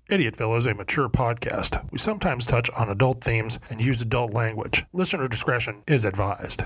Idiotville is a mature podcast. We sometimes touch on adult themes and use adult language. Listener discretion is advised.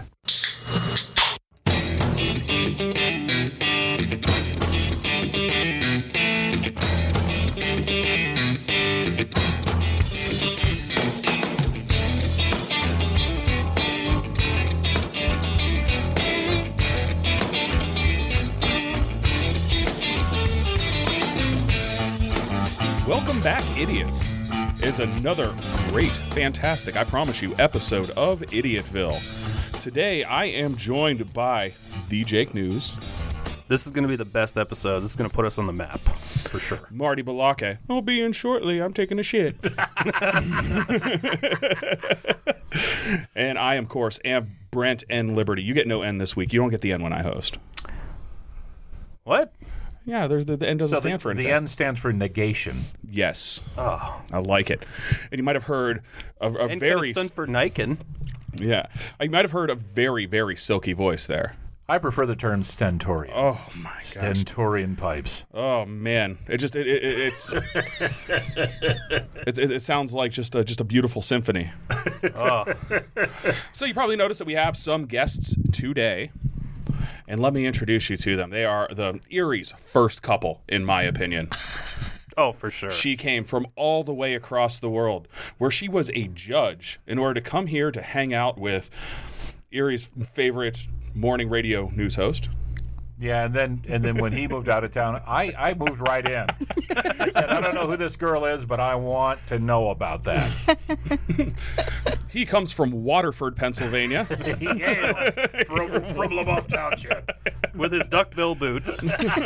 Welcome back, idiots. It's another great, fantastic, I promise you, episode of Idiotville. Today, I am joined by the Jake News. This is going to be the best episode. This is going to put us on the map, for sure. Marty Balake. I'll be in shortly. I'm taking a shit. And I, of course, am Brent N. Liberty. You get no N this week. You don't get the N when I host. What? Yeah, there's the N doesn't stand for anything. The N stands for negation. Yes. Oh. I like it. And you might have heard a very... N for Niken. Yeah. You might have heard a very, very silky voice there. I prefer the term stentorian. Oh, my gosh. Stentorian pipes. Oh, man. It sounds like just a beautiful symphony. Oh. So you probably noticed that we have some guests today. And let me introduce you to them. They are the Erie's first couple, in my opinion. Oh, for sure. She came from all the way across the world, where she was a judge, in order to come here to hang out with Erie's favorite morning radio news host. Yeah, and then when he moved out of town, I moved right in. I said, I don't know who this girl is, but I want to know about that. He comes from Waterford, Pennsylvania. Yes, from LaBeouf Township. With his duckbill boots.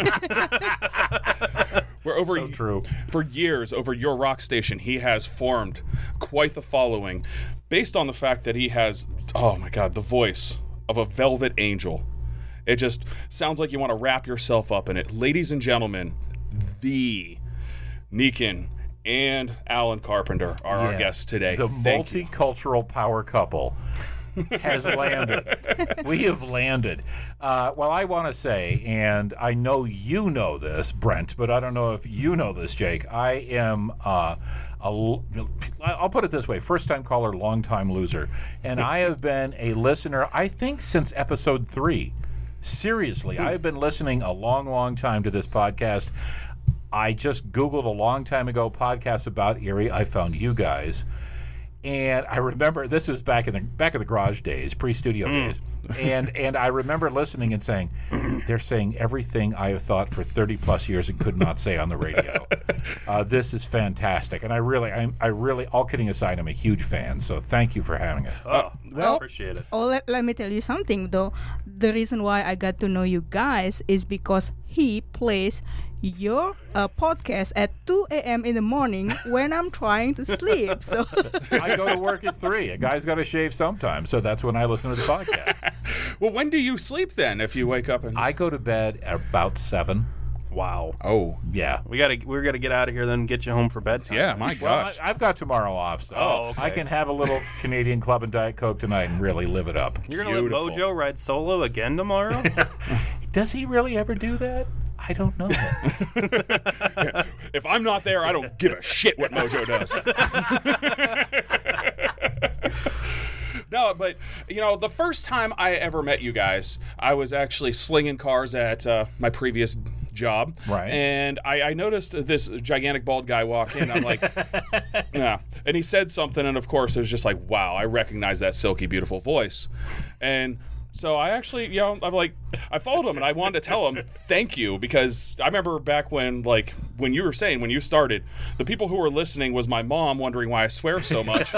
So true. For years, over your rock station, he has formed quite the following, based on the fact that he has, oh my God, the voice of a velvet angel. It just sounds like you want to wrap yourself up in it. Ladies and gentlemen, the Niken and Alan Carpenter are our guests today. The Thank you. multicultural power couple has landed. We have landed. Well, I want to say, and I know you know this, Brent, but I don't know if you know this, Jake. I am... I'll put it this way, first-time caller, long-time loser. And I have been a listener, I think, since episode 3. Seriously, I have been listening a long, long time to this podcast. I just Googled a long time ago podcasts about Erie. I found you guys. And I remember, this was back in the garage days, pre-studio days. And I remember listening and saying, they're saying everything I have thought for 30-plus years and could not say on the radio. This is fantastic. And I really, all kidding aside, I'm a huge fan. So thank you for having us. I appreciate it. Oh, let me tell you something, though. The reason why I got to know you guys is because he plays your podcast at 2 a.m. in the morning when I'm trying to sleep. So I go to work at 3. A guy's got to shave sometime, so that's when I listen to the podcast. Well, when do you sleep then, if you wake up? I go to bed at about 7. Wow. Oh. Yeah. We're gonna get out of here then and get you home for bedtime. Yeah, my Well, gosh. I've got tomorrow off, so okay. I can have a little Canadian Club and Diet Coke tonight and really live it up. You're gonna Beautiful. let Mojo ride solo again tomorrow? Does he really ever do that? I don't know. If I'm not there, I don't give a shit what Mojo does. No, but, the first time I ever met you guys, I was actually slinging cars at my previous job. Right. And I noticed this gigantic bald guy walk in. I'm like, yeah. And he said something, and of course, it was just like, wow, I recognize that silky, beautiful voice. And so I actually, I followed him and I wanted to tell him thank you, because I remember back when you were saying, when you started, the people who were listening was my mom wondering why I swear so much.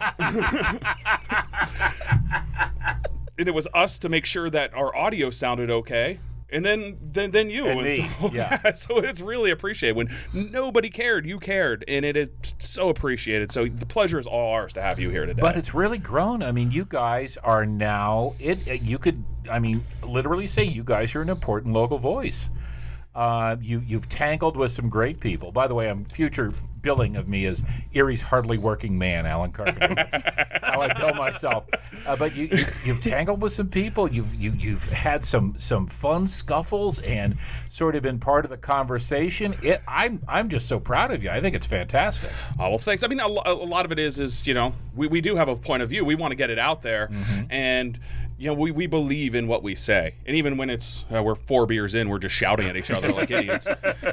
And it was us to make sure that our audio sounded okay. And then you. And me. So, Yeah. So it's really appreciated. When nobody cared, you cared. And it is so appreciated. So the pleasure is all ours to have you here today. But it's really grown. I mean, you guys are now, you could literally say you guys are an important local voice. You've tangled with some great people. By the way, future billing of me as Erie's hardly working man, Alan Carpenter. That's how I bill myself. But you've tangled with some people. You've had some fun scuffles and sort of been part of the conversation. I'm just so proud of you. I think it's fantastic. Oh, well, thanks. I mean, a lot of it is we do have a point of view. We want to get it out there, and we believe in what we say. And even when it's we're 4 beers in, we're just shouting at each other like idiots.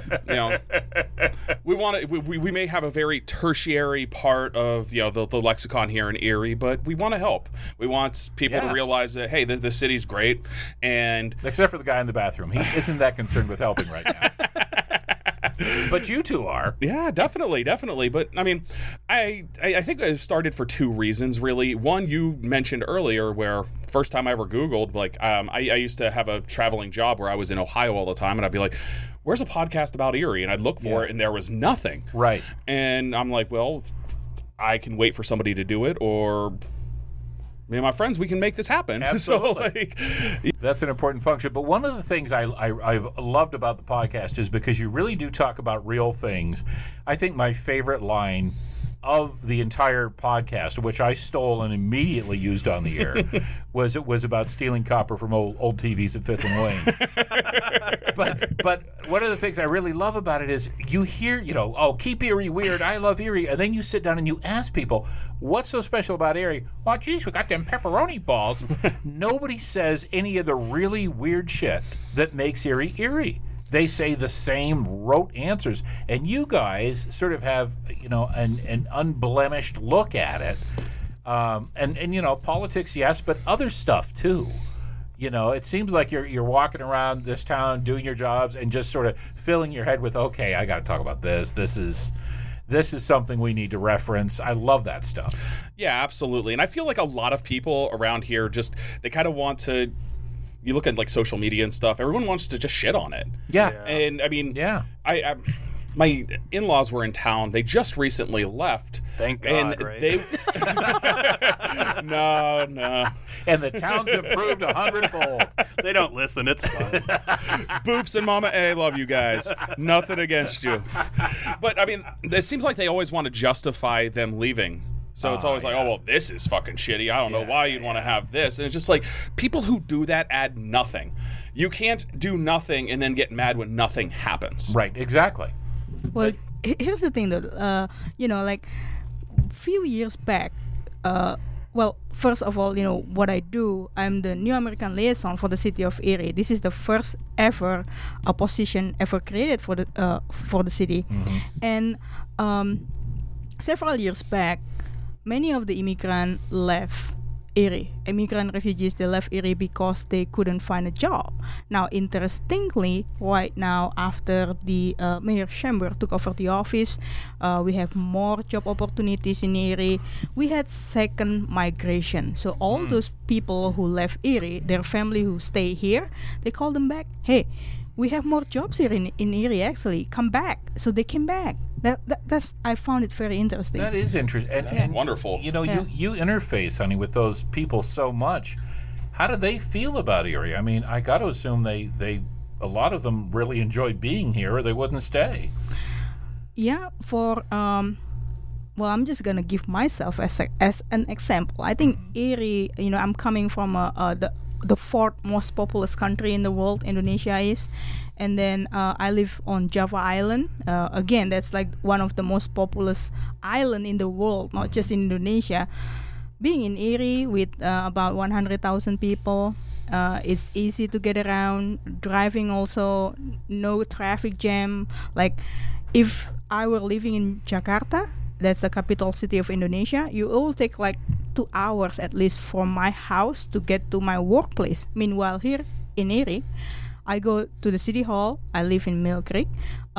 We want to. We may have a very tertiary part of the lexicon here in Erie, but we want to help. We want people to realize that hey, the city's great, and except for the guy in the bathroom, he isn't that concerned with helping right now. But you two are. Yeah, definitely. But I mean, I think it started for 2 reasons, really. One, you mentioned earlier, where first time I ever Googled, I used to have a traveling job where I was in Ohio all the time, and I'd be like, where's a podcast about Erie? And I'd look for it, and there was nothing. Right. And I'm like, well, I can wait for somebody to do it, or me and my friends, we can make this happen. Absolutely. That's an important function. But one of the things I've loved about the podcast is because you really do talk about real things. I think my favorite line of the entire podcast, which I stole and immediately used on the air, was about stealing copper from old TVs at 5th and Wayne. But one of the things I really love about it is you hear, keep Erie weird, I love Erie, and then you sit down and you ask people, what's so special about Erie? Well, geez, we got them pepperoni balls. Nobody says any of the really weird shit that makes Erie Erie. They say the same rote answers, and you guys sort of have, an unblemished look at it. And politics, yes, but other stuff too. It seems like you're walking around this town doing your jobs and just sort of filling your head with, okay, I got to talk about this. This is something we need to reference. I love that stuff. Yeah, absolutely. And I feel like a lot of people around here they kind of want to. You look at social media and stuff. Everyone wants to just shit on it. Yeah. And I mean, I my in-laws were in town. They just recently left. Thank God, and right? No. And the town's improved 100-fold. They don't listen. It's fine. Boops and Mama A, love you guys. Nothing against you. But I mean, it seems like they always want to justify them leaving. So it's always like, oh, well, this is fucking shitty. I don't know why you'd want to have this. And it's just like, people who do that add nothing. You can't do nothing and then get mad when nothing happens. Right, exactly. Well, here's the thing, though. Few years back, first of all, what I do, I'm the New American Liaison for the city of Erie. This is the first ever position ever created for the city. And several years back, many of the immigrants left Erie. Immigrant refugees, they left Erie because they couldn't find a job. Now, interestingly, right now, after the Mayor Schember took over the office, we have more job opportunities in Erie. We had second migration. So all those people who left Erie, their family who stay here, they call them back. Hey, we have more jobs here in Erie, actually. Come back. So they came back. That's I found it very interesting. That is interesting. That's wonderful. You interface, honey, with those people so much. How do they feel about Erie? I mean, I got to assume they a lot of them really enjoy being here, or they wouldn't stay. Yeah, I'm just gonna give myself as an example. I think Erie. I'm coming from the 4th most populous country in the world, Indonesia is, and then I live on Java Island. Again, that's like one of the most populous island in the world, not just in Indonesia. Being in Erie with about 100,000 people, it's easy to get around. Driving also, no traffic jam. Like if I were living in Jakarta, that's the capital city of Indonesia, it will take like 2 hours at least from my house to get to my workplace. Meanwhile, here in Erie, I go to the city hall. I live in Mill Creek.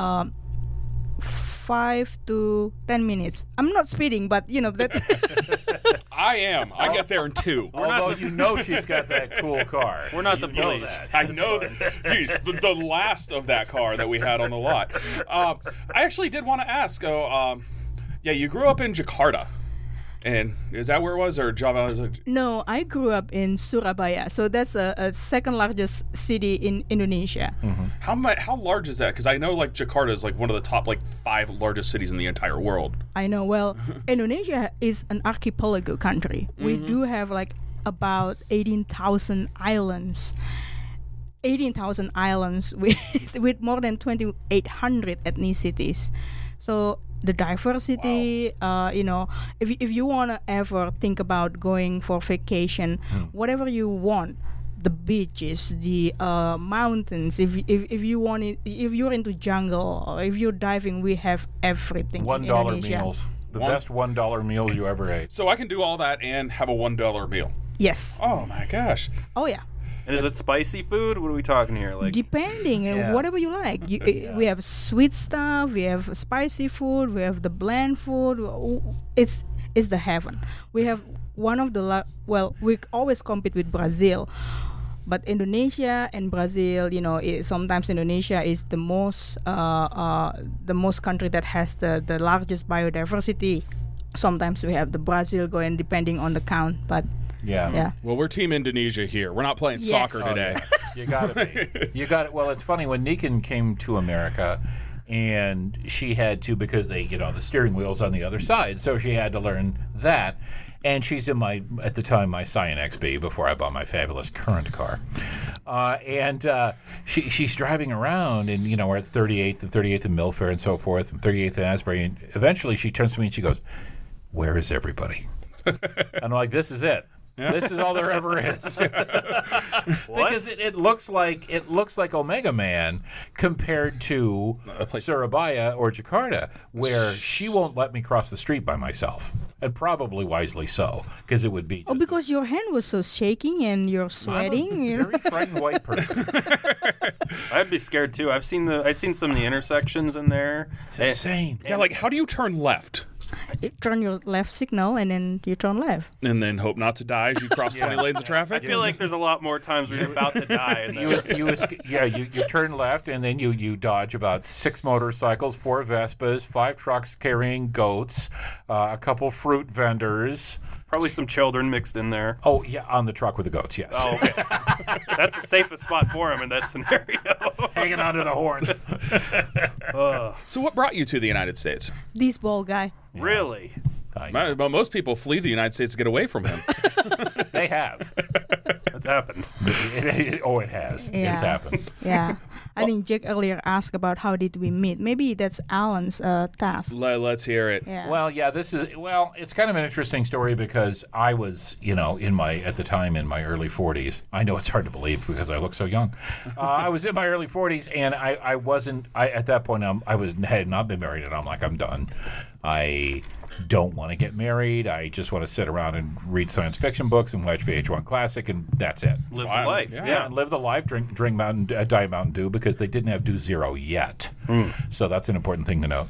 5 to 10 minutes. I'm not speeding, but that. I am. I get there in 2. Although she's got that cool car. We're not the police. I know that. The last of that car that we had on the lot. I actually did want to ask. You grew up in Jakarta. And is that where it was, or Java? No, I grew up in Surabaya, so that's a second largest city in Indonesia. How large is that? Because I know like Jakarta is like one of the top like 5 largest cities in the entire world. I know. Well, Indonesia is an archipelago country. We do have like about 18,000 islands. 18,000 islands with more than 2,800 ethnicities. So the diversity, if you want to ever think about going for vacation, whatever you want, the beaches, the mountains, if you want it, if you're into jungle or if you're diving, we have everything. $1 in Indonesia. meals. The best $1 meals you ever ate. So I can do all that and have a $1 meal. Yes. Oh my gosh. Oh yeah. And is it spicy food? What are we talking here? Like, Depending, Yeah. whatever you like. We have sweet stuff, we have spicy food, we have the bland food. It's the heaven. We have one of the we always compete with Brazil, but Indonesia and Brazil, sometimes Indonesia is the most country that has the largest biodiversity. Sometimes we have the Brazil going depending on the count, but yeah. Well, we're Team Indonesia here. We're not playing Yes. soccer today. You got to be. You got it. Well, it's funny when Nikan came to America, and she had to, because they, the steering wheel's on the other side, so she had to learn that. And she's in at the time, my Scion XB before I bought my fabulous current car. She's driving around, and we're at 38th and Milford and so forth, and 38th and Asbury, and eventually she turns to me and she goes, "Where is everybody?" And I'm like, "This is it. This is all there ever is." Because it looks like Omega Man compared to Surabaya or Jakarta, where she won't let me cross the street by myself, and probably wisely so, because it would be. Oh, because your hand was so shaking and you're sweating. I'm a very frightened white person. I'd be scared too. I've seen some of the intersections in there. It's insane. Yeah, like how do you turn left? You turn your left signal and then you turn left. And then hope not to die as you cross 20 lanes of traffic? I feel like there's a lot more times where you're about to die. And You turn left, and then you dodge about 6 motorcycles, 4 Vespas, 5 trucks carrying goats, a couple fruit vendors. probably some children mixed in there. Oh, yeah, on the truck with the goats, yes. Oh, okay. That's the safest spot for him in that scenario. Hanging onto the horns. So what brought you to the United States? This bald guy. Really? Well, most people flee the United States to get away from him. They have. That's happened. It has. Yeah. It's happened. Yeah. I think Jake earlier asked about how did we meet. Maybe that's Alan's task. Let's hear it. Yeah. Well, yeah, it's kind of an interesting story because I was, at the time in my early 40s. I know it's hard to believe because I look so young. I was in my early 40s, and I wasn't, at that point, had not been married, and I'm like, I'm done. I don't want to get married. I just want to sit around and read science fiction books and watch VH1 Classic, and that's it. Live the life. Yeah, and live the life. Drink Diet Mountain Dew because they didn't have Dew Zero yet. So that's an important thing to note.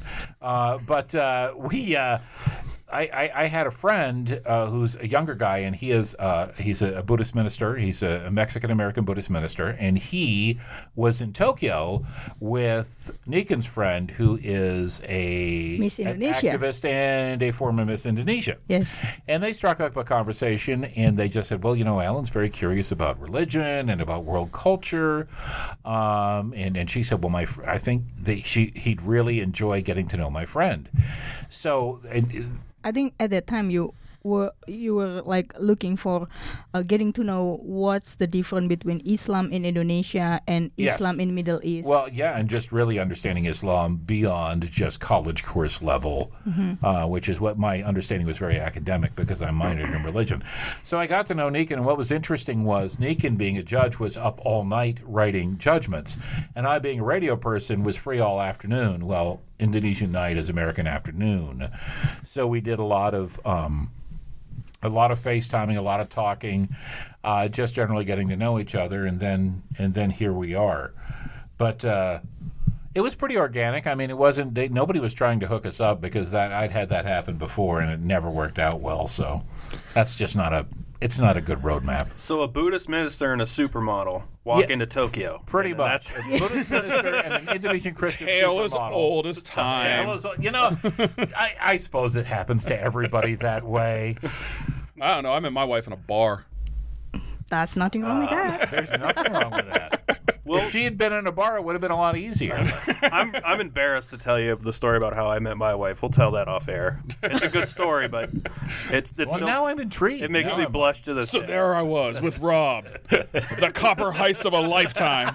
I had a friend who's a younger guy, and he's a Buddhist minister. He's a Mexican-American Buddhist minister, and he was in Tokyo with Nikan's friend, who is an activist and a former Miss Indonesia. Yes. And they struck up a conversation, and they just said, well, Alan's very curious about religion and about world culture. And she said, well, I think he'd really enjoy getting to know my friend. So... I think at that time you were like looking for getting to know what's the difference between Islam in Indonesia and Islam in Middle East. Well, yeah, and just really understanding Islam beyond just college course level, which is what my understanding was very academic because I'm minored in religion. So I got to know Nikan, and what was interesting was Nikan, being a judge, was up all night writing judgments, and I, being a radio person, was free all afternoon. Well, Indonesian night is American afternoon, so we did a lot of FaceTiming, a lot of talking, just generally getting to know each other, and then here we are. But it was pretty organic. I mean, it wasn't. Nobody was trying to hook us up because I'd had that happen before, and it never worked out well. So that's just not a it's not a good roadmap. So a Buddhist minister and a supermodel walk Yeah. into Tokyo. Pretty And much. that's- A Buddhist minister and an Indonesian Christian Tale as supermodel. old as time. Tale is- you know, I suppose it happens to everybody that way. I don't know. I met my wife in a bar. That's nothing wrong with that. There's nothing wrong with that. Well- if she had been in a bar, it would have been a lot easier. I'm embarrassed to tell you the story about how I met my wife. We'll tell that off air. It's a good story, but it's Well, still, now I'm intrigued. it makes Now me I'm- blush to this So day. there I was with Rob, the copper heist of a lifetime.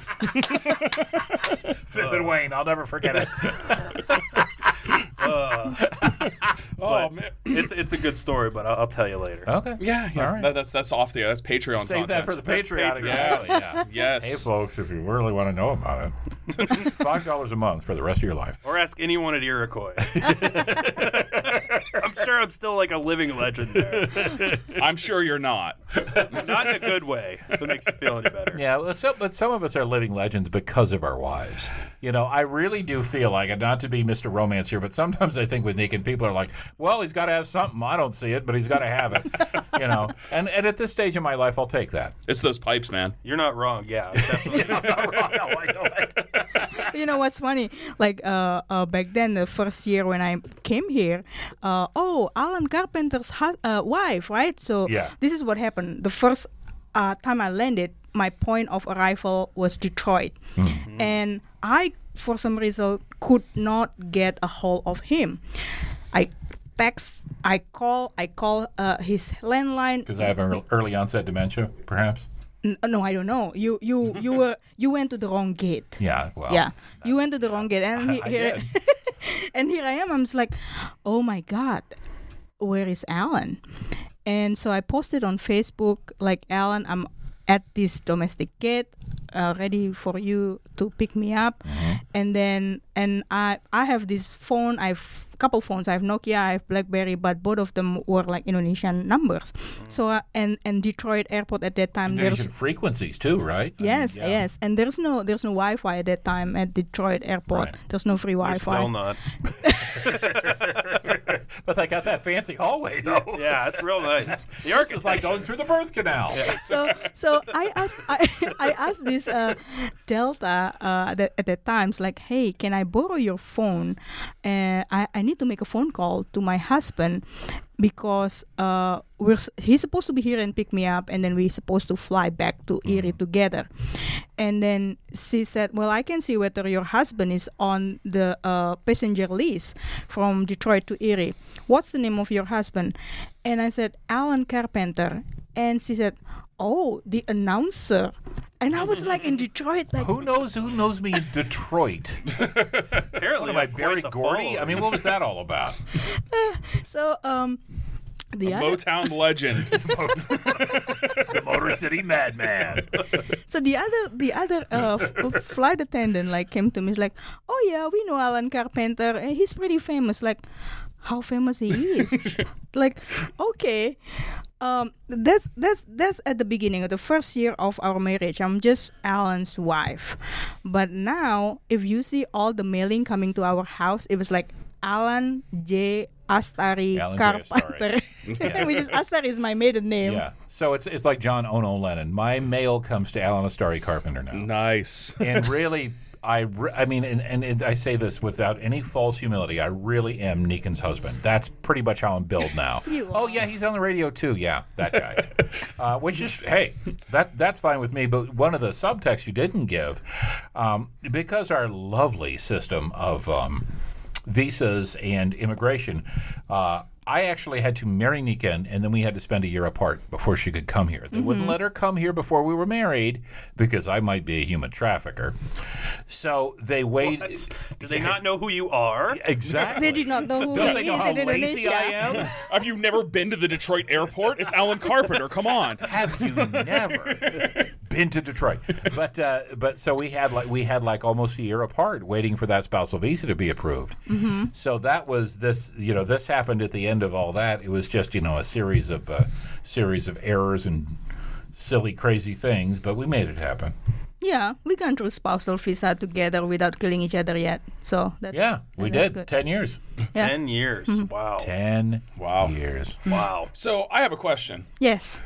Fifth and Wayne. I'll never forget it. Oh man. It's a good story, but I'll tell you later. Okay. Yeah, yeah. All right. That's off the that's Patreon Save content. that for the Patreon. Yes. Exactly, yeah. Yes. Hey, folks, if you really want to know about it, $5 a month for the rest of your life. Or ask anyone at Iroquois. I'm sure I'm still like a living legend there. I'm sure you're not. Not in a good way, if it makes you feel any better. Yeah, well, but some of us are living legends because of our wives. You know, I really do feel like, and not to be Mr. Romance here, but sometimes I think with Nick and people are like, well, he's got to have something. I don't see it, but he's got to have it. You know, and at this stage in my life, I'll take that. It's those pipes, man. You're not wrong, yeah. Definitely. I'm not wrong. No, I know it. You know what's funny? Like back then, the first year when I came here, Alan Carpenter's wife, right? So Yeah. this is what happened. The first time I landed, my point of arrival was Detroit, and I, for some reason, could not get a hold of him. I text, I call his landline. Because I have an early onset dementia, perhaps? No, I don't know. You went to the wrong gate. Yeah, well. Yeah, you went to the wrong gate, and I here, did. and here I am. I'm just like, oh my God, where is Alan? And so I posted on Facebook, like, Alan, I'm at this domestic gate, ready for you to pick me up. And I have this phone. I've couple phones. I have Nokia, I have BlackBerry, but both of them were like Indonesian numbers. So and Detroit Airport at that time, Indonesian frequencies too, right? I mean, yes, yeah. yes, and there's no Wi-Fi at that time at Detroit Airport. Right. There's no free There's Wi-Fi. still not. But they got that fancy hallway though. Yeah, it's real nice. The This is like going through the birth canal. So I asked this Delta at that times, like, hey, can I borrow your phone? I need to make a phone call to my husband because he's supposed to be here and pick me up, and then we're supposed to fly back to Erie together. And then she said, well, I can see whether your husband is on the passenger list from Detroit to Erie. What's the name of your husband? And I said, Alan Carpenter. And she said, oh, the announcer. And I was like in Detroit, like, Who knows me in Detroit? Apparently, Am I I'm quite Barry the Gordy? follower. I mean, what was that all about? so the other, Motown legend. The Motor City Madman. so the other flight attendant like came to me, is like, oh yeah, we know Alan Carpenter, and he's pretty famous. Like, how famous he is? Like, okay. That's at the beginning of the first year of our marriage. I'm just Alan's wife. But now, if you see all the mailing coming to our house, it was like Alan J. Astari Alan J. Carpenter. Which is Astari is my maiden name. Yeah. So it's like John Ono Lennon. My mail comes to Alan Astari Carpenter now. Nice. And really, I mean, and I say this without any false humility. I really am Nikan's husband. That's pretty much how I'm billed now. You Oh are. yeah, he's on the radio too. Yeah, that guy. Which is, hey, that's fine with me. But one of the subtexts you didn't give, because our lovely system of visas and immigration. I actually had to marry Nikan, and then we had to spend a year apart before she could come here. They wouldn't let her come here before we were married because I might be a human trafficker. So they waited. Do they not know who you are? Exactly. They did not know who Don't he they know is how in lazy Indonesia. I am? Have you never been to the Detroit airport? It's Alan Carpenter. Come on. Have you never been to Detroit? But so we had like almost a year apart waiting for that spousal visa to be approved. Mm-hmm. So that was this. This happened at the end of all that. It was just a series of errors and silly, crazy things, but we made it happen. Yeah, we gone through spousal visa together without killing each other yet. So that's We that's did. good. 10 years. Yeah. 10 years. Wow. 10 Wow. years. Wow. So I have a question. Yes.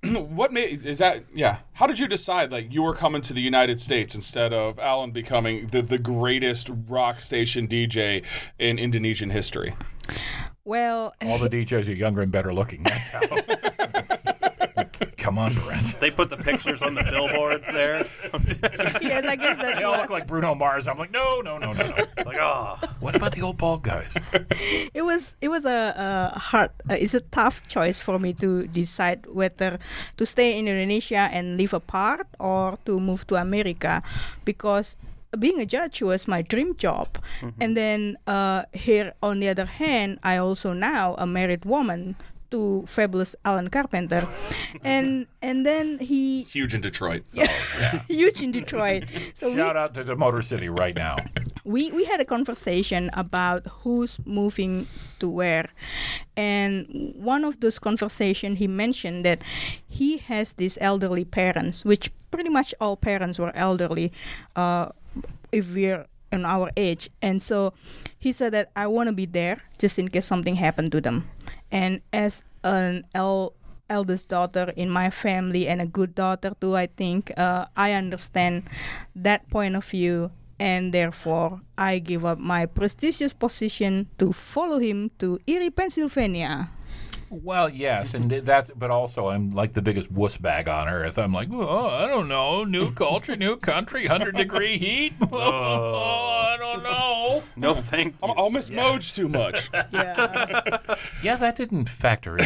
what made is that? Yeah, how did you decide like you were coming to the United States instead of Alan becoming the greatest rock station DJ in Indonesian history? Well, All the DJs are younger and better looking. That's how. Come on, Brent. They put the pictures on the billboards there. yes, I guess that's They all what. look like Bruno Mars. I'm like, no. Like, oh. What about the old bald guys? It was a hard. It's a tough choice for me to decide whether to stay in Indonesia and live apart or to move to America, because being a judge was my dream job. And then here, on the other hand, I also now a married woman to fabulous Alan Carpenter, and then he Huge in Detroit. huge in Detroit. So Shout out to the Motor City right now. we had a conversation about who's moving to where, and one of those conversations he mentioned that he has these elderly parents, which pretty much all parents were elderly if we're in our age, and so he said that I want to be there just in case something happened to them. And as an eldest daughter in my family and a good daughter too, I think I understand that point of view, and therefore I give up my prestigious position to follow him to Erie, Pennsylvania. Well, yes, and that's. But also, I'm like the biggest wuss bag on earth. I'm like, oh, I don't know, new culture, new country, 100-degree heat. I don't know. No, thank you. I'll miss Moj too much. Yeah. Yeah, that didn't factor in.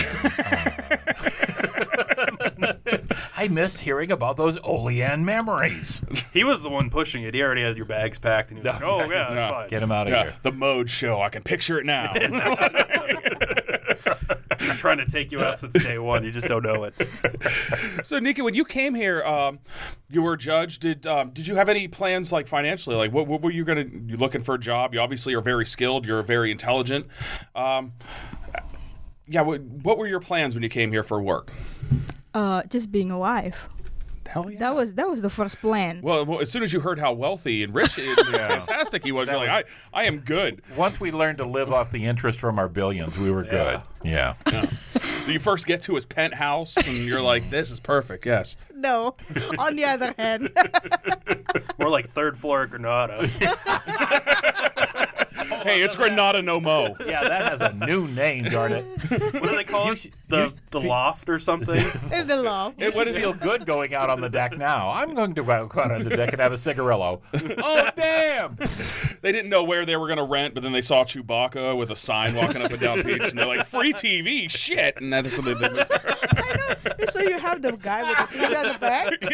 I miss hearing about those Olean memories. He was the one pushing it. He already had your bags packed, and he was like, "Oh yeah, that's No. fine." Get him out of Yeah, here. the Moj show. I can picture it now. I'm trying to take you out since day one. You just don't know it. So, Nika, when you came here, you were a judge. Did you have any plans, like financially? Like, what were you you looking for a job? You obviously are very skilled. You're very intelligent. Yeah. What were your plans when you came here for work? Just being a wife. Hell yeah. That was the first plan. Well, as soon as you heard how wealthy and rich and fantastic he was, you're like, I am good. Once we learned to live off the interest from our billions, we were good. Yeah. You first get to his penthouse, and you're like, this is perfect. Yes. No, on the other hand. More like third floor at Granada. Hey, it's Granada no mo. Yeah, that has a new name, darn it. What do they call it? The loft or something? In the law. It would feel good going out on the deck now. I'm going to go out on the deck and have a cigarillo. Oh, damn! They didn't know where they were going to rent, but then they saw Chewbacca with a sign walking up and down the beach, and they're like, free TV, shit. And that's what they did. I know. So you have the guy with the TV on the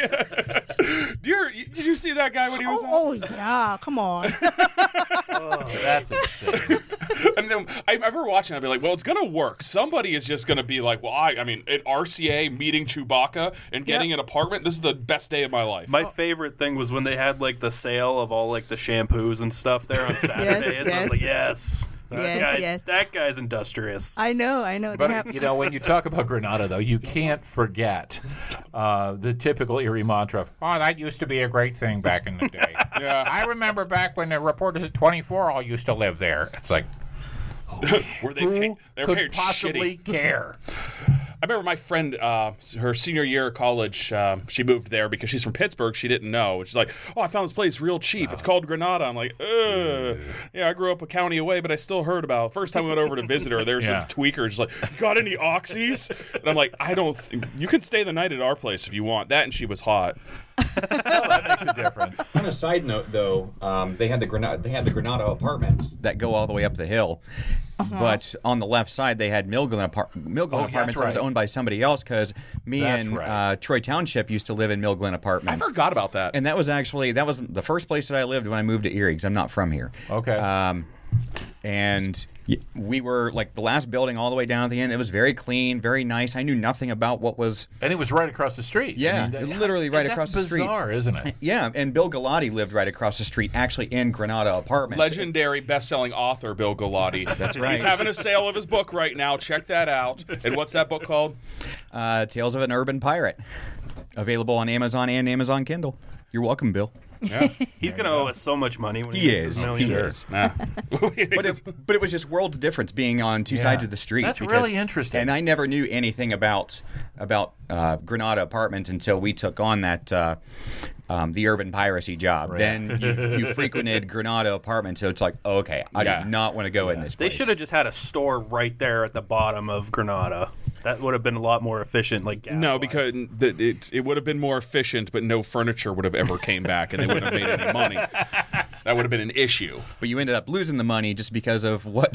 back? Did you see that guy when he was Oh, yeah. Come on. Oh, that's insane. And then I remember watching it, I'd be like, well, it's going to work. Somebody is just going to be like, well, I mean, at RCA meeting Chewbacca and getting an apartment, this is the best day of my life. My favorite thing was when they had like the sale of all like the shampoos and stuff there on Saturdays. I was like, yes. Yes. That guy's industrious. I know. They have- But, you know, when you talk about Granada, though, you can't forget the typical Erie mantra of, oh, that used to be a great thing back in the day. Yeah. I remember back when the reporters at 24 all used to live there. It's like, Were they who paid, they were could paid possibly shitty. care? I remember my friend, her senior year of college, she moved there because she's from Pittsburgh. She didn't know. She's like, oh, I found this place real cheap. It's called Granada. I'm like, ugh. Yeah, I grew up a county away, but I still heard about it. First time we went over to visit her, there were some tweakers. She's like, got any oxys? And I'm like, you can stay the night at our place if you want. That and she was hot. That makes a difference. On a side note, though, they had the Granada apartments that go all the way up the hill. But on the left side, they had Milglen Apartments that was right. owned by somebody else because me That's and right. Troy Township used to live in Milglen I Apartments. forgot about that. And that was the first place that I lived when I moved to Erie because I'm not from here. Okay. And we were like the last building all the way down at the end. It was very clean, very nice. I knew nothing about what was. And it was right across the street. Yeah, literally right across the street. That's bizarre, isn't it? Yeah, and Bill Galati lived right across the street, actually in Granada Apartments. Legendary best-selling author Bill Galati. That's right. He's having a sale of his book right now. Check that out. And what's that book called? Tales of an Urban Pirate. Available on Amazon and Amazon Kindle. You're welcome, Bill. Yeah. He's going to owe us so much money when he He makes his is. millions. He is. Nah. But it was just worlds difference being on two sides of the street. That's really interesting. And I never knew anything about Granada Apartments until we took on that the urban piracy job. Right. Then you frequented Granada Apartments, so it's like, oh, okay, I Yeah. do not want to go in this They place. should have just had a store right there at the bottom of Granada. That would have been a lot more efficient, like gas. No, because it would have been more efficient, but no furniture would have ever came back, and they wouldn't have made any money. That would have been an issue. But you ended up losing the money just because of what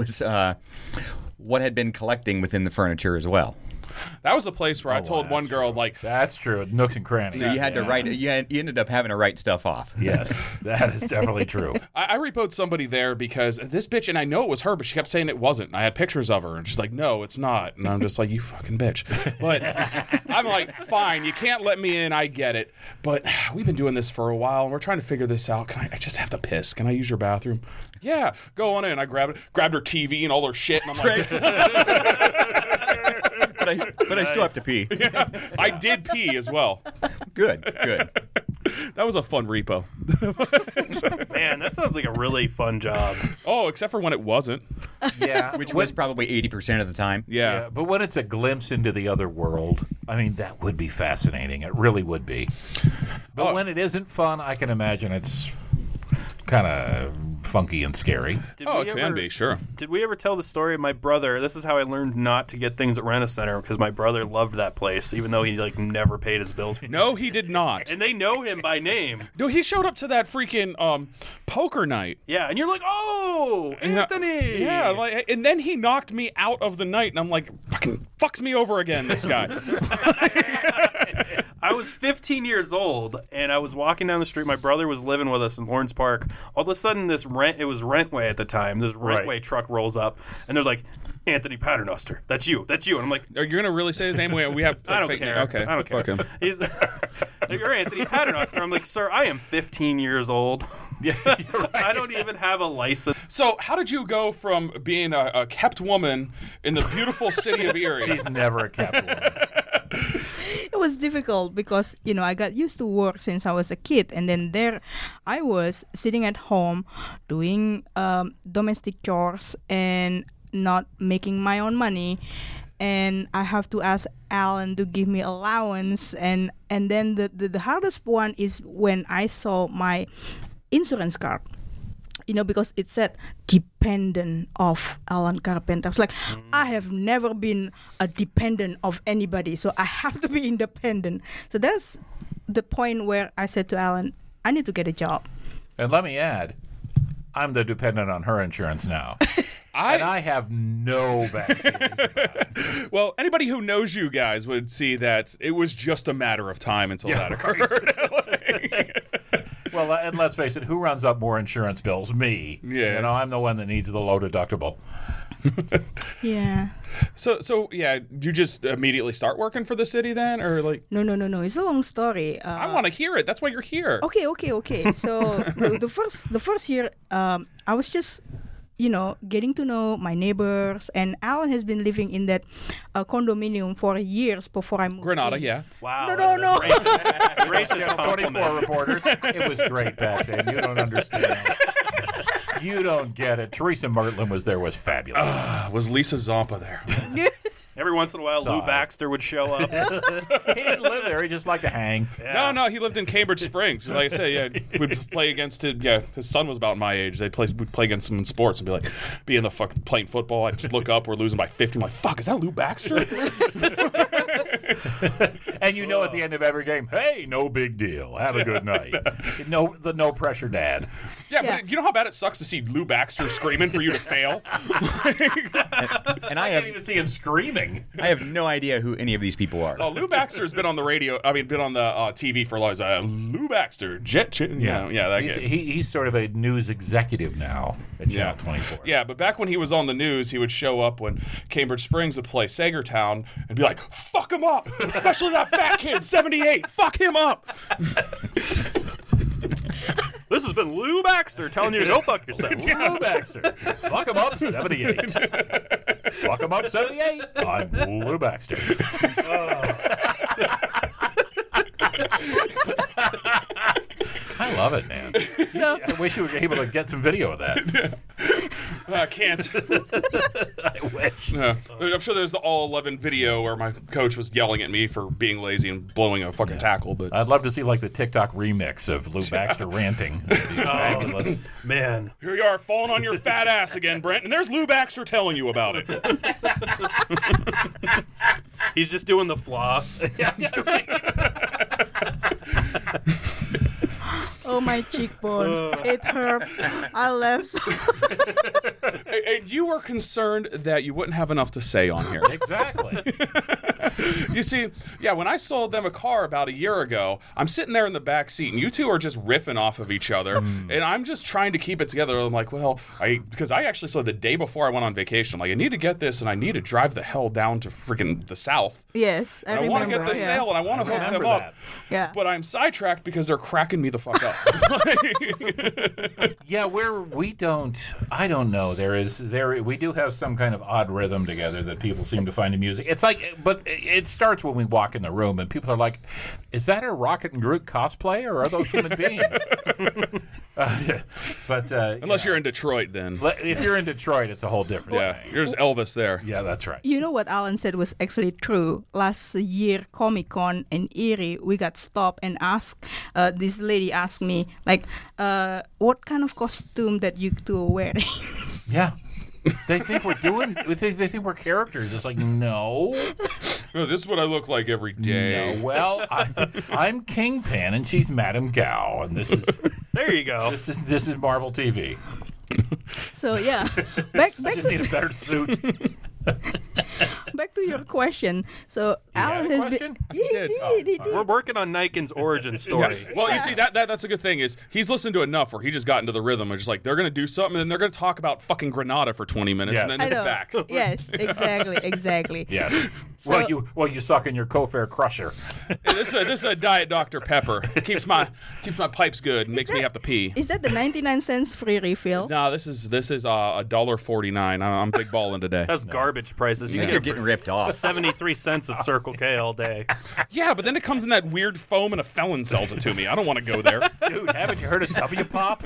had been collecting within the furniture as well. That was a place where I told one that's girl, true. like, That's true. Nooks and crannies. So you had to write it. You ended up having to write stuff off. Yes, that is definitely true. I repoed somebody there because this bitch, and I know it was her, but she kept saying it wasn't. And I had pictures of her, and she's like, no, it's not. And I'm just like, you fucking bitch. But I'm like, fine, you can't let me in. I get it. But we've been doing this for a while, and we're trying to figure this out. I just have to piss. Can I use your bathroom? Yeah, go on in. I grabbed her TV and all her shit, and I'm like, But I still have to pee. I did pee as well. Good. That was a fun repo. man, that sounds like a really fun job. Oh, except for when it wasn't. Yeah, Which was probably 80% of the time. Yeah. but when it's a glimpse into the other world, I mean, that would be fascinating. It really would be. But when it isn't fun, I can imagine it's kind of funky and scary. Did Oh, we it ever- can be, sure. Did we ever tell the story of my brother? This is how I learned not to get things at Rent-A-Center, because my brother loved that place, even though he never paid his bills. No, he did not. And they know him by name. No, he showed up to that freaking poker night. Yeah, and you're like, oh, Anthony. Yeah, like, and then he knocked me out of the night, and I'm like, fucking fucks me over again, this guy. I was 15 years old, and I was walking down the street. My brother was living with us in Lawrence Park. All of a sudden, it was Rentway at the time. This Rentway truck rolls up, and they're like, Anthony Paternoster, that's you. And I'm like, Are you gonna really say his name? We have. I don't fake care. name. Okay, I don't care. fuck him. He's, you're Anthony Paternoster. I'm like, sir, I am 15 years old. Yeah, you're right. I don't even have a license. So, how did you go from being a kept woman in the beautiful city of Erie? She's never a kept woman. It was difficult because I got used to work since I was a kid, and then there I was sitting at home doing domestic chores and not making my own money, and I have to ask Alan to give me allowance, and then the hardest one is when I saw my insurance card. Because it said dependent of Alan Carpenter. I was like, I have never been a dependent of anybody, so I have to be independent. So that's the point where I said to Alan, I need to get a job. And let me add, I'm the dependent on her insurance now. And I have no bad feelings about it. Well, anybody who knows you guys would see that it was just a matter of time until that occurred. Well, and let's face it, who runs up more insurance bills? Me. Yeah. I'm the one that needs the low deductible. Yeah. So yeah, you just immediately start working for the city then, or like? No. It's a long story. I want to hear it. That's why you're here. Okay. So the first year, I was just getting to know my neighbors, and Alan has been living in that condominium for years before I moved Granada, in. yeah. Wow. No. Racist compliment. 24 reporters. It was great back then. You don't understand. You don't get it. Teresa Mertland was there, was fabulous. Was Lisa Zampa there? Every once in a while, Lou Sorry. Baxter would show up. He didn't live there. He just liked to hang. No, he lived in Cambridge Springs. Like I said, yeah, we'd play against it. Yeah, his son was about my age. We'd play against him in sports and be in the fucking playing football. I'd just look up, we're losing by 50. I'm like, fuck, is that Lou Baxter? And at the end of every game, hey, no big deal. Have a good night. No pressure dad. Yeah, Yeah. but you know how bad it sucks to see Lou Baxter screaming for you to fail? And I can't even see him screaming. I have no idea who any of these people are. Oh, Lou Baxter's been on the radio. Been on the TV for a long time. Lou Baxter, that guy. He's sort of a news executive now at Channel 24. Yeah, but back when he was on the news, he would show up when Cambridge Springs would play Sagertown and be like, fuck him up, especially that fat kid, 78, fuck him up. This has been Lou Baxter telling you to go fuck yourself. Lou Baxter. Fuck him up, 78. Fuck him up, 78. I'm Lou Baxter. I love it, man. So I wish you were able to get some video of that. I can't. I wish. No. I'm sure there's the all 11 video where my coach was yelling at me for being lazy and blowing a fucking tackle. But I'd love to see like the TikTok remix of Lou Baxter ranting. That'd be fabulous. Man. here you are falling on your fat ass again, Brent, and there's Lou Baxter telling you about it. He's just doing the floss. oh, my cheekbone, it hurts. I laughed. And you were concerned that you wouldn't have enough to say on here. Exactly. You see, yeah, when I sold them a car about a year ago, I'm sitting there in the back seat, and you two are just riffing off of each other, and I'm just trying to keep it together. I'm like, well, because I actually saw the day before I went on vacation, I'm like, I need to get this, and I need to drive the hell down to freaking the south. Yes, I And I remember. want to get the sale, and I want to hook them remember up. Yeah. But I'm sidetracked because they're cracking me the fuck up. Yeah, I don't know. We do have some kind of odd rhythm together that people seem to find amusing. It's like, but it starts when we walk in the room and people are like, is that a Rocket and Groot cosplay or are those human beings? Unless you're in Detroit, then. If you're in Detroit, it's a whole different Yeah, thing. there's Elvis there. Yeah, that's right. You know what Alan said was actually true. Last year, Comic-Con in Erie, we got stopped and asked, this lady asked me, like, what kind of costume that you two are wearing? Yeah. They think they think we're characters. It's like, no. No, this is what I look like every day. No. Well, I'm Kingpin and she's Madame Gao, and this is There you go. this is Marvel TV. So, yeah. Back I just need a better suit. back to your question. So, Alan had a has question? been... He did. did. We're working on Niken's origin story. Well, you see, that's a good thing is he's listened to enough where he just got into the rhythm of just like, they're going to do something and then they're going to talk about fucking Granada for 20 minutes Yes. and then I it's know. back. Yes, exactly. Yes. So- you suck in your Cofair Crusher. This is a Diet Dr. Pepper. Keeps my pipes good and makes me have to pee. Is that the 99 cents free refill? No, this is $1.49. I'm big balling today. That's garbage prices. You I can think you're get getting for ripped off. 73 cents at Circle K all day. Yeah, but then it comes in that weird foam and a felon sells it to me. I don't want to go there. Dude, haven't you heard of W-Pop?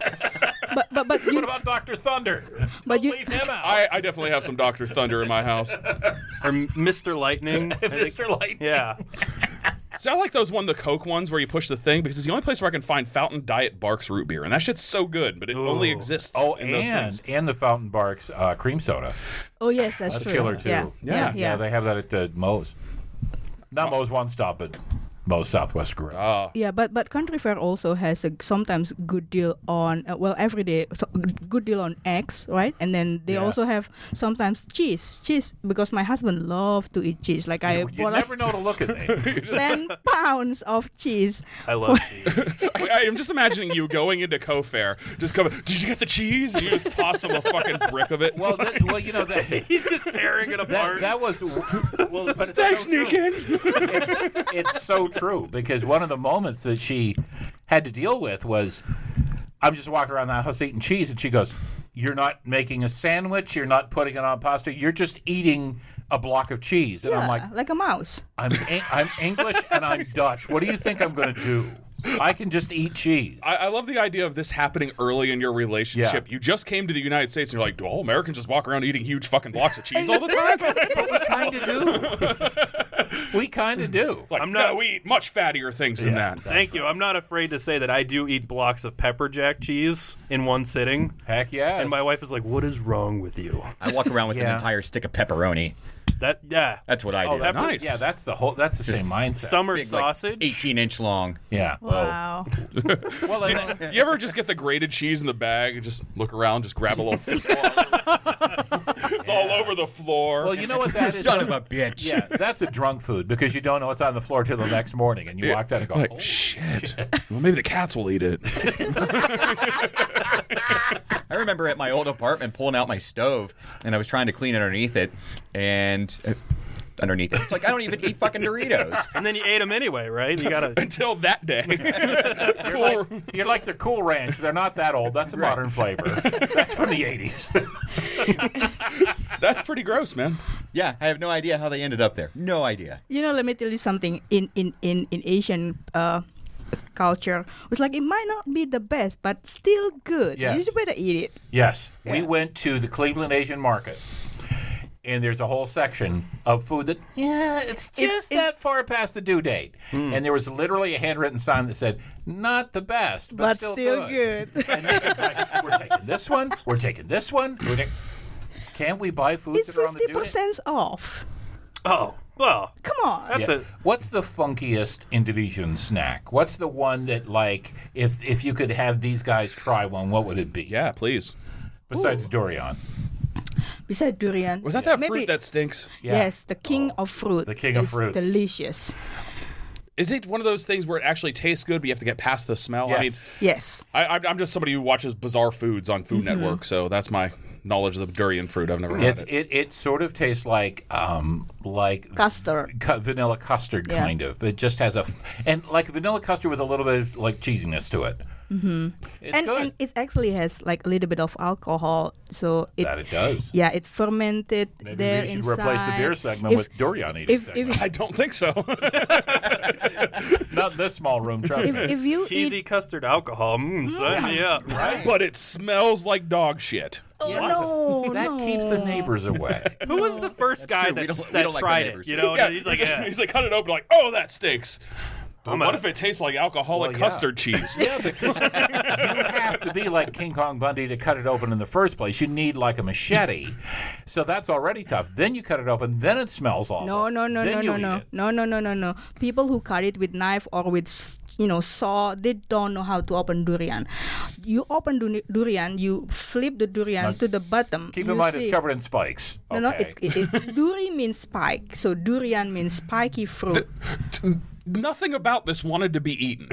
But you What about Dr. Thunder? But Don't you- leave him out. I definitely have some Dr. Thunder in my house. Or Mr. Lightning. I think. Mr. Light. Yeah. See, I like those the Coke ones where you push the thing because it's the only place where I can find Fountain Diet Barks root beer, and that shit's so good, but it only exists in those things. and the Fountain Barks cream soda. Oh yes, that's That's true. killer too. Yeah. Yeah, they have that at Moe's. Not Moe's One Stop, but Moe's Southwest Grill. Yeah, but Country Fair also has a sometimes good deal on every day good deal on eggs, right? And then they Yeah. also have sometimes cheese because my husband loves to eat cheese. Like I You bought never know to look at me. 10 pounds of cheese. I love cheese. I'm just imagining you going into Co-Fair, just coming, did you get the cheese? And you just toss him a fucking brick of it. well, you know that. He's just tearing it apart. That was well, but it's Thanks, so true. Negan. It's so true because one of the moments that she had to deal with was I'm just walking around the house eating cheese and she goes, "You're not making a sandwich, you're not putting it on pasta, you're just eating a block of cheese." And Yeah, I'm like, like a mouse. I'm English and I'm Dutch. What do you think I'm going to do? I can just eat cheese. I love the idea of this happening early in your relationship. Yeah. You just came to the United States and you're like, do all Americans just walk around eating huge fucking blocks of cheese all the time? But we kind of do. We kind of do. Like, no, we eat much fattier things than that. Thank you. I'm not afraid to say that I do eat blocks of pepper jack cheese in one sitting. Heck yeah. And my wife is like, "What is wrong with you?" I walk around with an Yeah. entire stick of pepperoni. Yeah. That's what I do. that's Nice. Yeah, that's the same mindset. Summer Big, like, sausage. 18-inch long. Yeah. Wow. Well, and, You ever just get the grated cheese in the bag and just look around, just grab a little fistful? It's all over the floor. well, you know what that is? Son of a bitch. Yeah, that's a drunk food because you don't know what's on the floor till the next morning, and you walk out and go, like, "Oh, shit. Well, maybe the cats will eat it. I remember at my old apartment pulling out my stove, and I was trying to clean underneath it, and underneath it, it's like I don't even eat fucking Doritos. And then you ate them anyway, right? You gotta. Until that day. You're like the Cool Ranch. They're not that old. That's a modern flavor. That's from the 80s. That's pretty gross, man. Yeah, I have no idea how they ended up there. No idea. You know, let me tell you something. In Asian culture was like, it might not be the best, but still good. Yes. You should better eat it. Yes. We Yeah. went to the Cleveland Asian Market. And there's a whole section of food that, it's just that far past the due date. And there was literally a handwritten sign that said, not the best, but, But still good. And Nathan's like, we're taking this one, we're taking this one. Can't we buy foods It's that are on the due date? 50% off. Oh, well, Come on. that's Yeah. it. What's the funkiest Indonesian snack? What's the one that, like, if you could have these guys try one, what would it be? Yeah, please. Besides durian. Besides durian. Was that that maybe- fruit that stinks? Yeah. Yes, the king of fruit. The king of is fruits. delicious. Is it one of those things where it actually tastes good, but you have to get past the smell? Yes. I mean, Yes. I'm just somebody who watches Bizarre Foods on Food Network, so that's my knowledge of the durian fruit. I've never had it. It sort of tastes like Custard. vanilla custard Yeah. kind of. It just has and like vanilla custard with a little bit of like cheesiness to it. Mm-hmm. It's And good. and it actually has like a little bit of alcohol, so That it does. Yeah, it fermented Maybe there we should inside. replace the beer segment with durian eating segment. I don't think so. Not in this small room, trust me. if you Cheesy eat, custard alcohol. Sign me up. But it smells like dog shit. That keeps the neighbors away. Who was the first guy true. We that, don't- we that don't like our tried it? neighbors. You know, Yeah, and he's like, yeah. he's like, cut it open, like, oh, that stinks. But I'm what a- if it tastes like alcoholic Well, yeah. custard cheese? Yeah, because you have to be like King Kong Bundy to cut it open in the first place. You need like a machete. So that's already tough. Then you cut it open, then it smells awful. no. Then you eat it. No. People who cut it with knife or with saw, they don't know how to open durian. You open durian, you flip the durian to the bottom. Keep you in mind see- it's covered in spikes. No, Okay. duri means spike, so durian means spiky fruit. Nothing about this wanted to be eaten.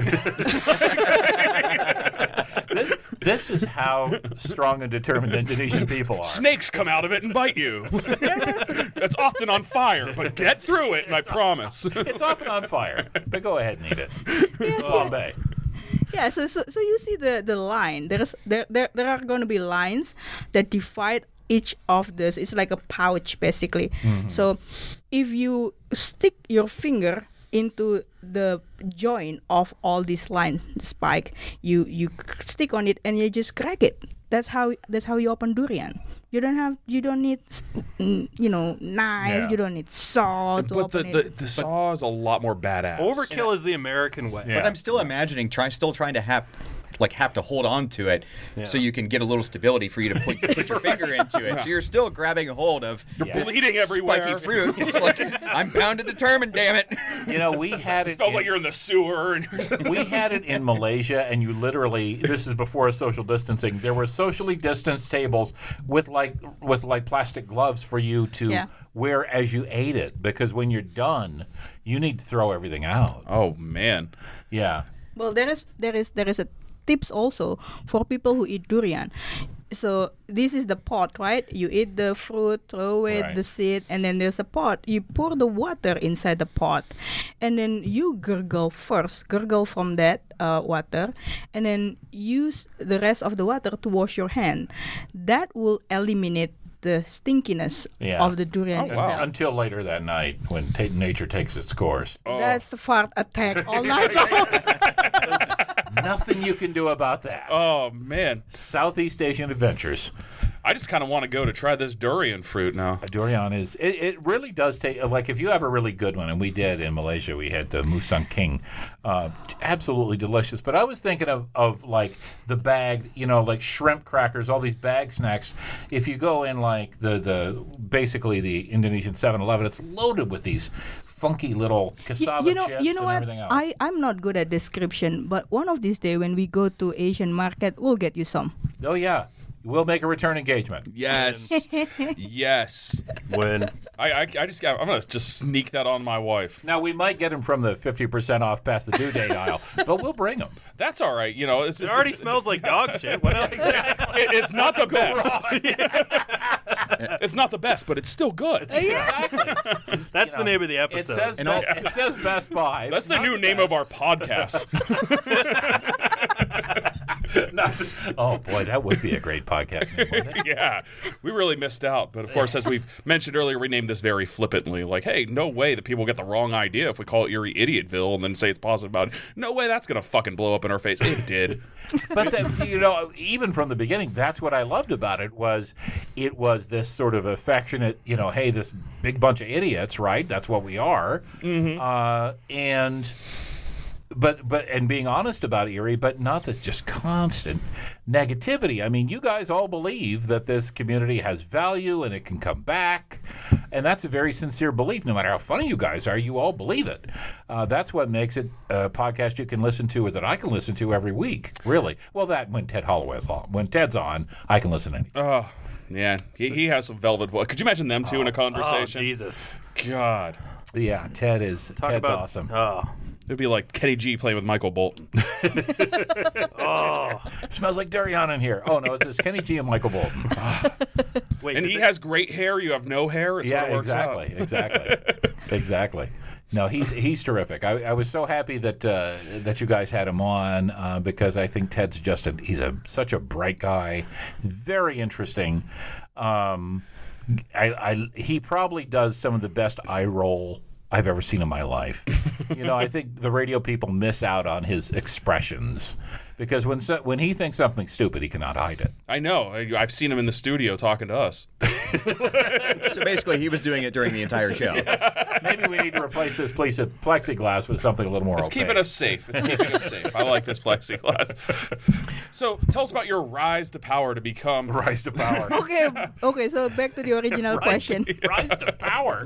This is how strong and determined Indonesian people are. Snakes come out of it and bite you. It's often on fire, but get through it, and I promise. It's often on fire, but go ahead and eat it. Bombay. Yeah, so you see the line. There are going to be lines that divide each of this. It's like a pouch basically. So if you stick your finger into the joint of all these lines, the spike, you stick on it and you just crack it. That's how you open durian. You don't need knife. Yeah. You don't need saw to But open it. the saw is a lot more badass. Overkill is the American way. Yeah. But I'm still imagining, still trying to have to hold on to it so you can get a little stability for you to put your finger into it. So you're still grabbing a hold of Yeah. bleeding everywhere. spiky fruit. It's like, I'm bound to determine, damn it. We had it. Smells like you're in the sewer. And We had it in Malaysia, and you literally, this is before social distancing, there were socially distanced tables with plastic gloves for you to Yeah. wear as you ate it, because when you're done, you need to throw everything out. oh man, Yeah. Well, there is a tips also for people who eat durian. So this is the pot, right? You eat the fruit, throw it, Right. the seed, and then there's a pot. You pour the water inside the pot, and then you gurgle from that water, and then use the rest of the water to wash your hand. That will eliminate the stinkiness Yeah. of the durian itself. Until later that night when nature takes its course. That's the fart attack all night long. Nothing you can do about that. oh man, Southeast Asian adventures. I just kind of want to go to try this durian fruit now. Durian is, it really does take, like if you have a really good one, and we did in Malaysia, we had the Musang King, absolutely delicious. But I was thinking of like the bag, like shrimp crackers, all these bag snacks. If you go in like basically the Indonesian 7-Eleven, it's loaded with these funky little cassava chips you know and what? everything else. I'm not good at description, but one of these days when we go to Asian market, we'll get you some. Oh yeah, we'll make a return engagement. Yes, yes. When I'm gonna just sneak that on my wife. Now we might get them from the 50% off past the due date aisle, but we'll bring them. That's all right. It's it already smells like dog shit. What else? It's not the best. It's not the best, but it's still good. That's the name of the It episode. says it says Best Buy. That's the Not new name of our podcast. Oh boy, that would be a great podcast name, wouldn't it? Yeah, we really missed out. But of course, as we've mentioned earlier, we named this very flippantly. Like, hey, no way that people get the wrong idea if we call it Erie Idiotville and then say it's positive about it. No way that's going to fucking blow up in our face. It did. But even from the beginning, that's what I loved about it was this sort of affectionate, hey, this big bunch of idiots, right? That's what we are. Mm-hmm. But being honest about Erie, but not this just constant negativity. I mean, you guys all believe that this community has value and it can come back, and that's a very sincere belief. No matter how funny you guys are, you all believe it. That's what makes it a podcast you can listen to or that I can listen to every week, really. Well, that when Ted Holloway's on. When Ted's on, I can listen to anything. Oh, yeah. He has some velvet voice. Could you imagine them two in a conversation? Oh, Jesus. God. Yeah, Ted's awesome. Oh. It'd be like Kenny G playing with Michael Bolton. Oh. Smells like durian in here. Oh, no, it's just Kenny G and Michael Bolton. Wait, And he has great hair. You have no hair. It's Yeah, what works out. exactly. No, he's terrific. I was so happy that you guys had him on because I think Ted's he's such a bright guy. He's very interesting. He probably does some of the best eye roll I've ever seen in my life. I think the radio people miss out on his expressions because when he thinks something's stupid, he cannot hide it. I know. I've seen him in the studio talking to us. So basically, he was doing it during the entire show. Maybe we need to replace this piece of plexiglass with something a little more It's opaque. keeping us safe. I like this plexiglass. So tell us about your rise to power to become... Rise to power. Okay. So back to the original question. Rise to power.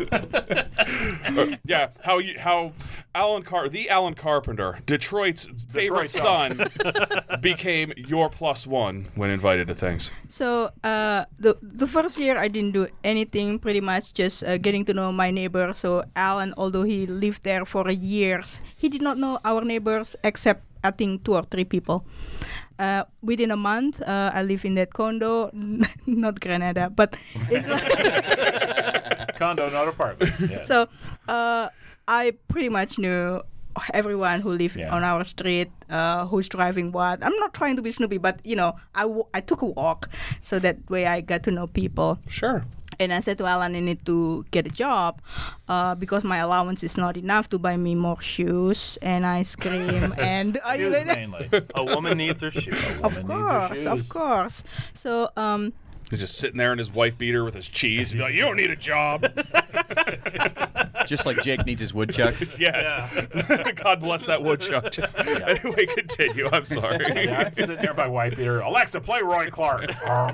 Yeah, how Alan Carpenter, Detroit's favorite son, became your +1 when invited to things. So the first year I didn't do anything, pretty much just getting to know my neighbor. So Alan, although he lived there for years, he did not know our neighbors except I think 2 or 3 people. Within a month, I live in that condo, not Granada, but it's like Condo, not apartment. Yeah. So I pretty much knew everyone who lived on our street, who's driving what. I'm not trying to be snoopy, but I took a walk, so that way I got to know people. Sure. And I said to Alan, I need to get a job because my allowance is not enough to buy me more Shoes and ice cream. And Shoes mainly. A woman needs her shoes. Of course. So He's just sitting there in his wife beater with his cheese. He's like, you don't need a job. Just like Jake needs his woodchuck. Yes. Yeah. God bless that woodchuck. Anyway, continue. I'm sorry. Yeah, I'm sitting there by white beater. Alexa, play Roy Clark.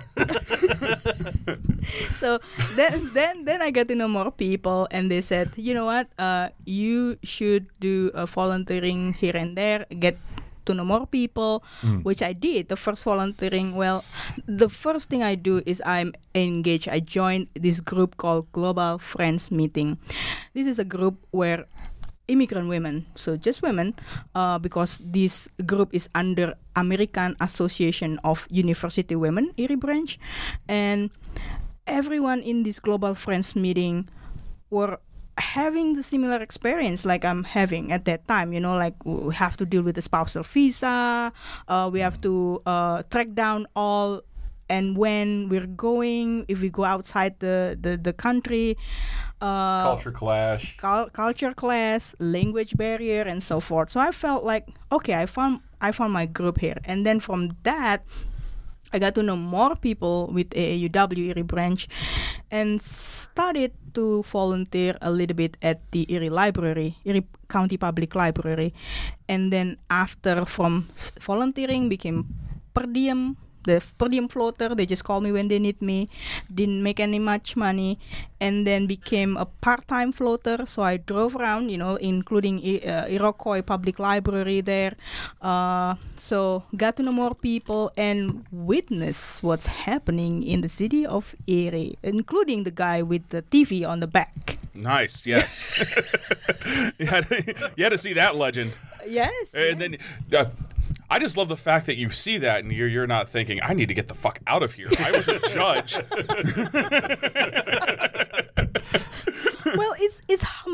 So then I got to know more people, and they said, you know what, you should do volunteering here and there, get to know more people, which I did. The first volunteering, the first thing I do is I'm engaged. I joined this group called Global Friends Meeting. This is a group where immigrant women, so just women, because this group is under American Association of University Women, Erie branch, and everyone in this Global Friends Meeting were having the similar experience like I'm having at that time, like we have to deal with the spousal visa, we have to track down all and when we're going, if we go outside the country, culture clash, language barrier, and so forth. So I felt like, okay, I found my group here, and then from that, I got to know more people with AAUW Erie branch and started to volunteer a little bit at the Erie Library, Erie County Public Library. And then after from volunteering became per diem, the per diem floater. They just call me when they need me. Didn't make any much money. And then became a part-time floater. So I drove around, including Iroquois Public Library there. So got to know more people and witness what's happening in the city of Erie, including the guy with the TV on the back. Nice, yes. you had to see that legend. Yes. And then I just love the fact that you see that and you're not thinking, I need to get the fuck out of here. I was a judge. Well, it's humbling.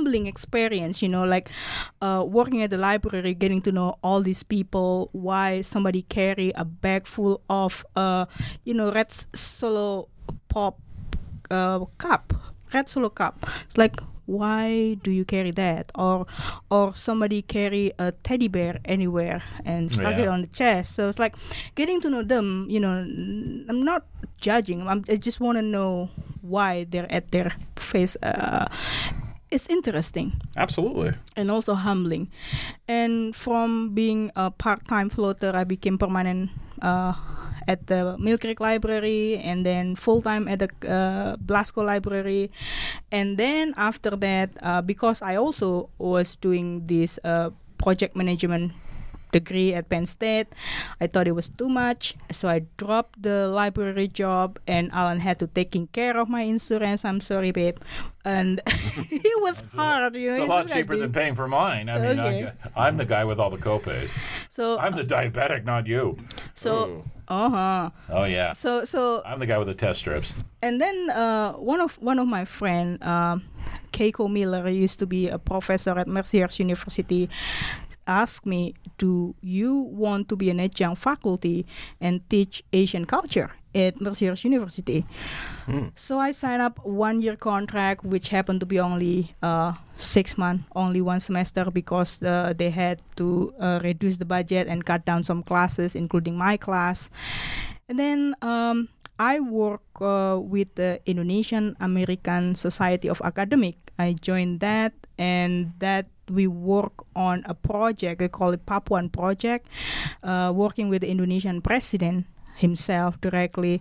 humbling experience, like working at the library, getting to know all these people, why somebody carry a bag full of, red solo pop cup, red solo cup. It's like, why do you carry that? Or somebody carry a teddy bear anywhere and stuck it on the chest. So it's like getting to know them, I'm not judging. I just want to know why they're at their face. It's interesting. Absolutely. And also humbling. And from being a part-time floater, I became permanent at the Mill Creek Library, and then full-time at the Blasco Library. And then after that, because I also was doing this project management degree at Penn State, I thought it was too much, so I dropped the library job, and Alan had to taking care of my insurance. I'm sorry, babe. And it was hard. It's a lot cheaper than paying for mine. I mean, I'm the guy with all the copays. So I'm the diabetic, not you. So, Oh yeah. So I'm the guy with the test strips. And then one of my friend, Keiko Miller, used to be a professor at Mercyhurst University, asked me, do you want to be an adjunct faculty and teach Asian culture at Mercyhurst University? So I signed up 1-year contract, which happened to be only 6 months, only 1 semester, because they had to reduce the budget and cut down some classes, including my class. And then I work with the Indonesian American Society of Academics. I joined that, and that we work on a project, we call it Papuan Project, working with the Indonesian president himself directly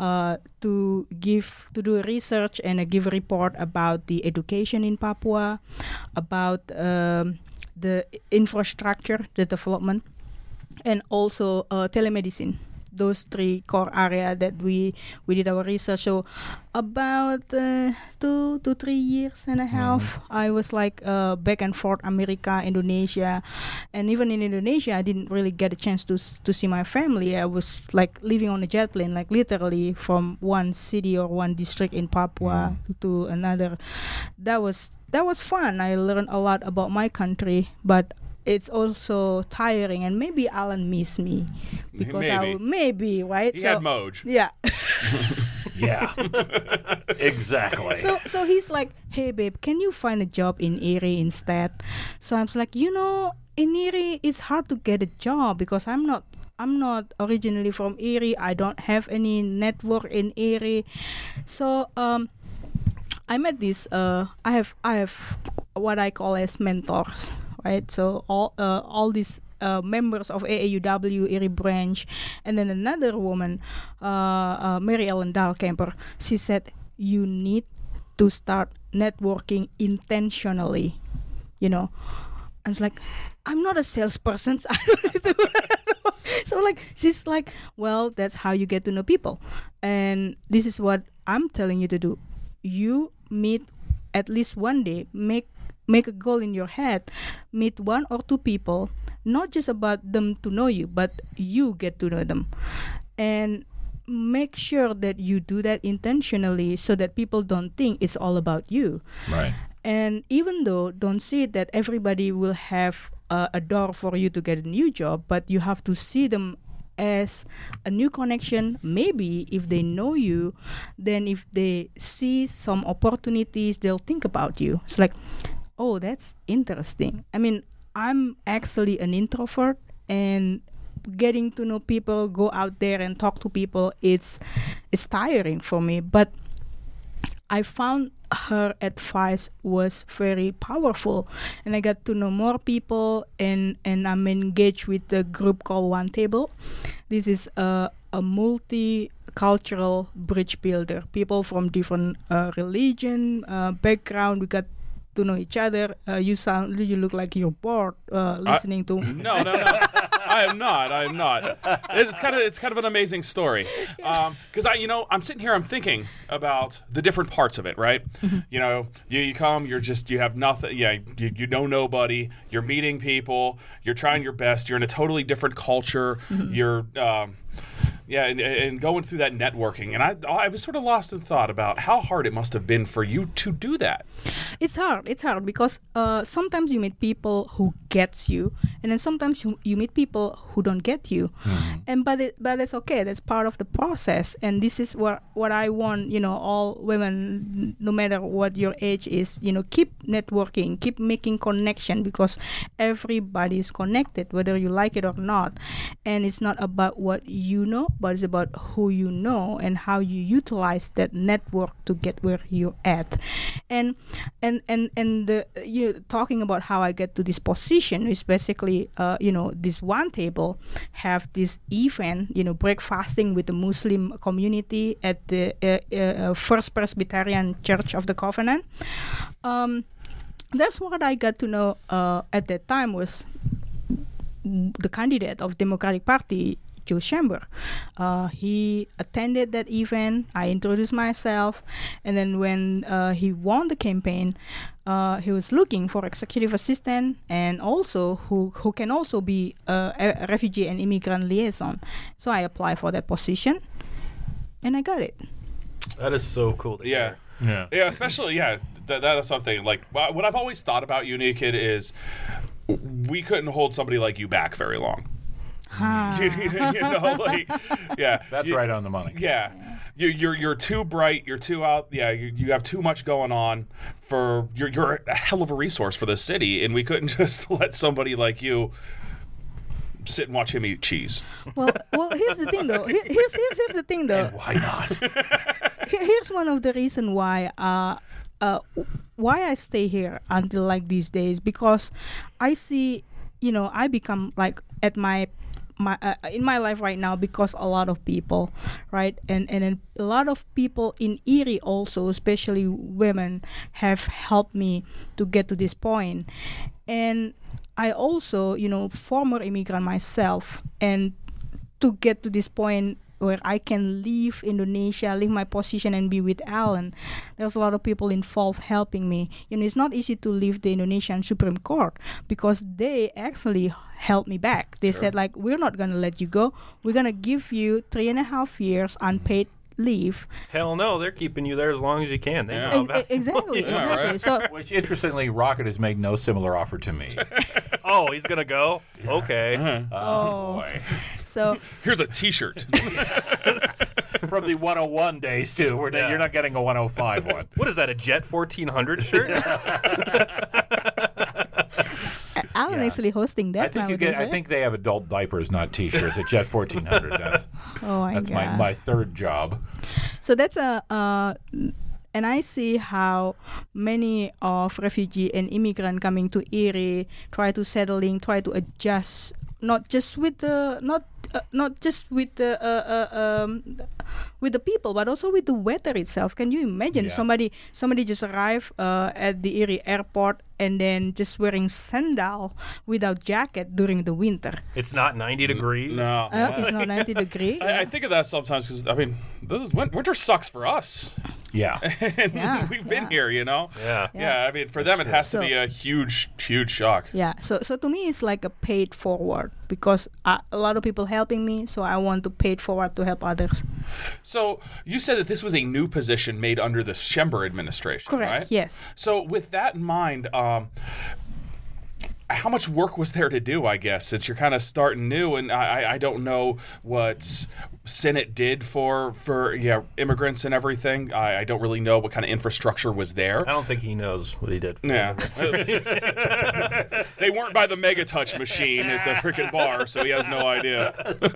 to do research and give a report about the education in Papua, about the infrastructure, the development, and also telemedicine. Those 3 core areas that we did our research. So about 2 to 3 years and a half, I was like back and forth, America, Indonesia, and even in Indonesia, I didn't really get a chance to see my family. I was like living on a jet plane, like literally from one city or one district in Papua to another. That was fun. I learned a lot about my country, but it's also tiring, and maybe Alan missed me because maybe right. He had Moj. Yeah. Yeah. Exactly. So he's like, hey babe, can you find a job in Erie instead? So I was like, in Erie it's hard to get a job because I'm not originally from Erie. I don't have any network in Erie. So I met this. I have what I call as mentors. Right, so all these members of AAUW Erie branch, and then another woman, Mary Ellen Dahlkemper, she said, you need to start networking intentionally. I was like, I'm not a salesperson, so I don't need to. So like, she's like, well, that's how you get to know people, and this is what I'm telling you to do. You meet at least one day, make a goal in your head, meet 1 or 2 people, not just about them to know you, but you get to know them. And make sure that you do that intentionally so that people don't think it's all about you. Right. And even though don't see that everybody will have a door for you to get a new job, but you have to see them as a new connection. Maybe if they know you, then if they see some opportunities, they'll think about you. It's like, oh, that's interesting. I mean, I'm actually an introvert, and getting to know people, go out there and talk to people, it's tiring for me. But I found her advice was very powerful, and I got to know more people, and I'm engaged with a group called One Table. This is a multicultural bridge builder. People from different religion, background. We got to know each other. You look like you're bored listening to. No. I am not. It's kind of an amazing story, because I'm sitting here, I'm thinking about the different parts of it, right? You come, you have nothing. Yeah, you know nobody. You're meeting people. You're trying your best. You're in a totally different culture. You're Yeah, and going through that networking, and I was sort of lost in thought about how hard it must have been for you to do that. It's hard because sometimes you meet people who gets you, and then sometimes you meet people who don't get you, and but it's okay. That's part of the process, and this is what I want. All women, no matter what your age is, keep networking, keep making connection, because everybody is connected, whether you like it or not. And it's not about what you know, but it's about who you know and how you utilize that network to get where you're at. And talking about how I get to this position is basically this one table have this event, breakfasting with the Muslim community at the First Presbyterian Church of the Covenant. That's what I got to know at that time was the candidate of Democratic Party, Joe Chamber. He attended that event. I introduced myself, and then when he won the campaign, he was looking for executive assistant and also who can also be a refugee and immigrant liaison. So I applied for that position, and I got it. That is so cool to hear. Yeah, especially that's something like what I've always thought about you, Naked, is we couldn't hold somebody like you back very long. That's right on the money. Yeah, you're too bright. You're too out. Yeah, you have too much going on. You're a hell of a resource for the city, and we couldn't just let somebody like you sit and watch him eat cheese. Well, here's the thing, though. Here's the thing, though. And why not? Here's one of the reasons why I stay here until like these days, because I see, I become like at my in my life right now because a lot of people, right, and a lot of people in Erie also, especially women, have helped me to get to this point. And I also, former immigrant myself, and to get to this point where I can leave Indonesia, leave my position and be with Alan. There's a lot of people involved helping me. It's not easy to leave the Indonesian Supreme Court because they actually helped me back. They said, like, we're not going to let you go. We're going to give you 3.5 years unpaid leave. Hell no, they're keeping you there as long as you can. They know about Exactly. Right. So, Which, interestingly, Rocket has made no similar offer to me. Oh, he's going to go? Okay. Boy. so Here's a T-shirt. From the 101 days, too. You're not getting a 105 one. What is that, a Jet 1400 shirt? Alan actually hosting that. I think they have adult diapers, not T-shirts. At Jet 1400. That's my third job. So that's and I see how many of refugee and immigrant coming to Erie try to settling, try to adjust, not just with the people, but also with the weather itself. Can you imagine somebody just arrive at the Erie airport and then just wearing sandal without jacket during the winter? It's not 90 degrees. No. It's not 90 degrees. I think of that sometimes because, winter sucks for us. Yeah. And we've been here, Yeah. Yeah, for them it has to be a huge, huge shock. Yeah, so to me it's like a paid forward because a lot of people helping me, so I want to pay it forward to help others. So you said that this was a new position made under the Schember administration, Correct, right? yes. So with that in mind, how much work was there to do, I guess, since you're kind of starting new, and I don't know what Senate did for immigrants and everything. I don't really know what kind of infrastructure was there. I don't think he knows what he did. Yeah. They weren't by the Megatouch machine at the freaking bar, so he has no idea.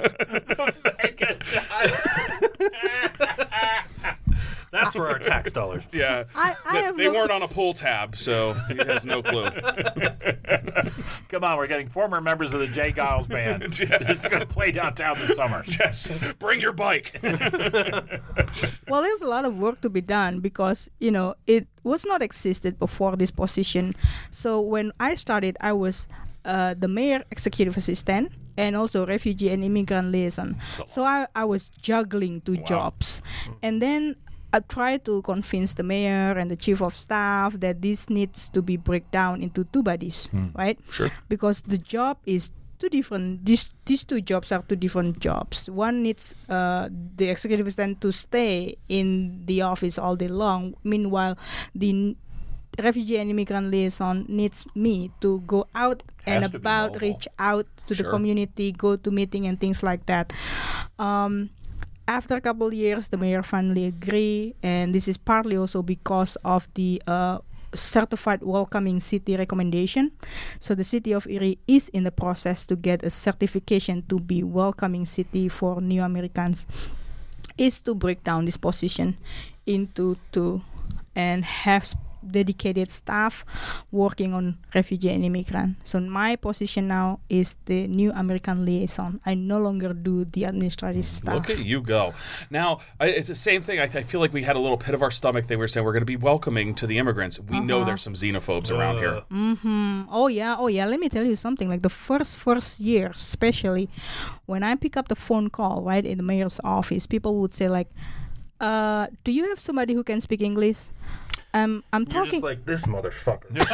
That's where our tax dollars. Yeah. They weren't on a pull tab, so he has no clue. Come on, we're getting former members of the Jay Giles Band. It's going to play downtown this summer. Yes. Bring your bike. Well, there's a lot of work to be done because, it was not existed before this position. So when I started, I was the mayor executive assistant and also refugee and immigrant liaison. So I was juggling two jobs. And then I tried to convince the mayor and the chief of staff that this needs to be break down into two bodies, right? Sure. Because the job is two different. These two jobs are two different jobs. One needs the executive assistant to stay in the office all day long. Meanwhile, the refugee and immigrant liaison needs me to go out and Has to be about, mobile. reach out to the Sure. community, go to meeting and things like that. After a couple of years, the mayor finally agreed, and this is partly also because of the certified welcoming city recommendation. So the city of Erie is in the process to get a certification to be welcoming city for new Americans. Is to break down this position into two and have dedicated staff working on refugee and immigrant. So my position now is the new American liaison. I no longer do the administrative stuff. Look at you go. Now, it's the same thing. I feel like we had a little pit of our stomach. They were saying we're going to be welcoming to the immigrants. We know there's some xenophobes around here. Oh yeah. Let me tell you something. Like the first year, especially when I pick up the phone call right in the mayor's office, people would say like, "Do you have somebody who can speak English?" I'm You're talking. just like this motherfucker. Is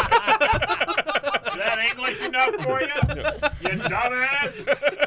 that English enough for you? You dumbass.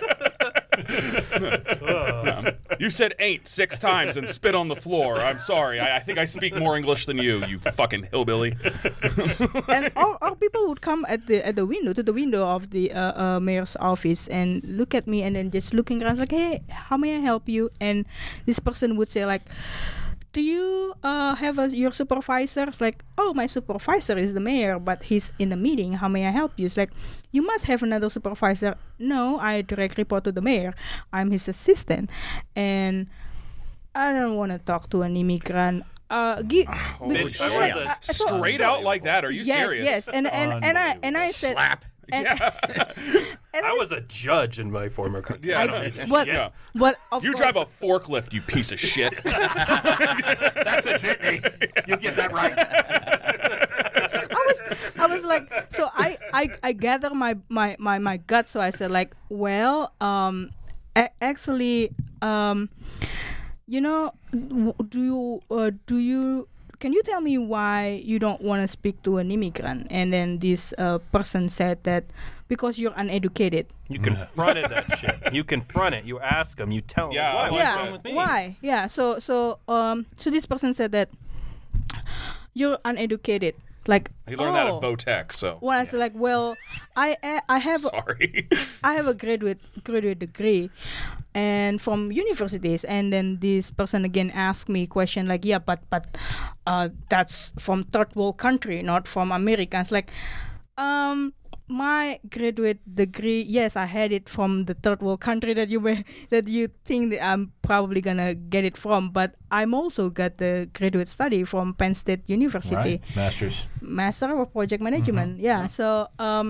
You said ain't 6 times and spit on the floor. I'm sorry. I think I speak more English than you fucking hillbilly. And all people would come at the window, to the window of the mayor's office, and look at me, and then just looking around like, "Hey, how may I help you?" And this person would say like, "Do you have your supervisor?" It's like, "Oh, my supervisor is the mayor, but he's in a meeting. How may I help you?" It's like, "You must have another supervisor." "No, I direct report to the mayor. I'm his assistant, and I don't want to talk to an immigrant." Holy Bitch, I was a- Straight out like that? Are you serious? Yes, and I said, Slap. and, and I was a judge in my former country. Yeah, I no. don't need this but, shit. Yeah. but of You course, drive a forklift, you piece of shit. That's a jitney. You get that right. I was like, so I gather my guts. So I said like, well, actually, you know, do you can you tell me why you don't want to speak to an immigrant? And then this person said that because you're uneducated. You confronted that shit. You confront it. You ask them. You tell them. Yeah, Why? I What's like wrong that. with me? Why? Yeah. So this person said that you're uneducated. Like, He learned that at oh. Votech, so. Well, I said like, well, I have Sorry. I have a graduate degree, and from universities. And then this person again asked me a question like, yeah, but that's from third world country, not from Americans. Like, my graduate degree, yes, I had it from the third world country that you think that I'm probably gonna get it from, but I'm also got the graduate study from Penn State University. Right. Masters. Master of Project Management. Yeah. So,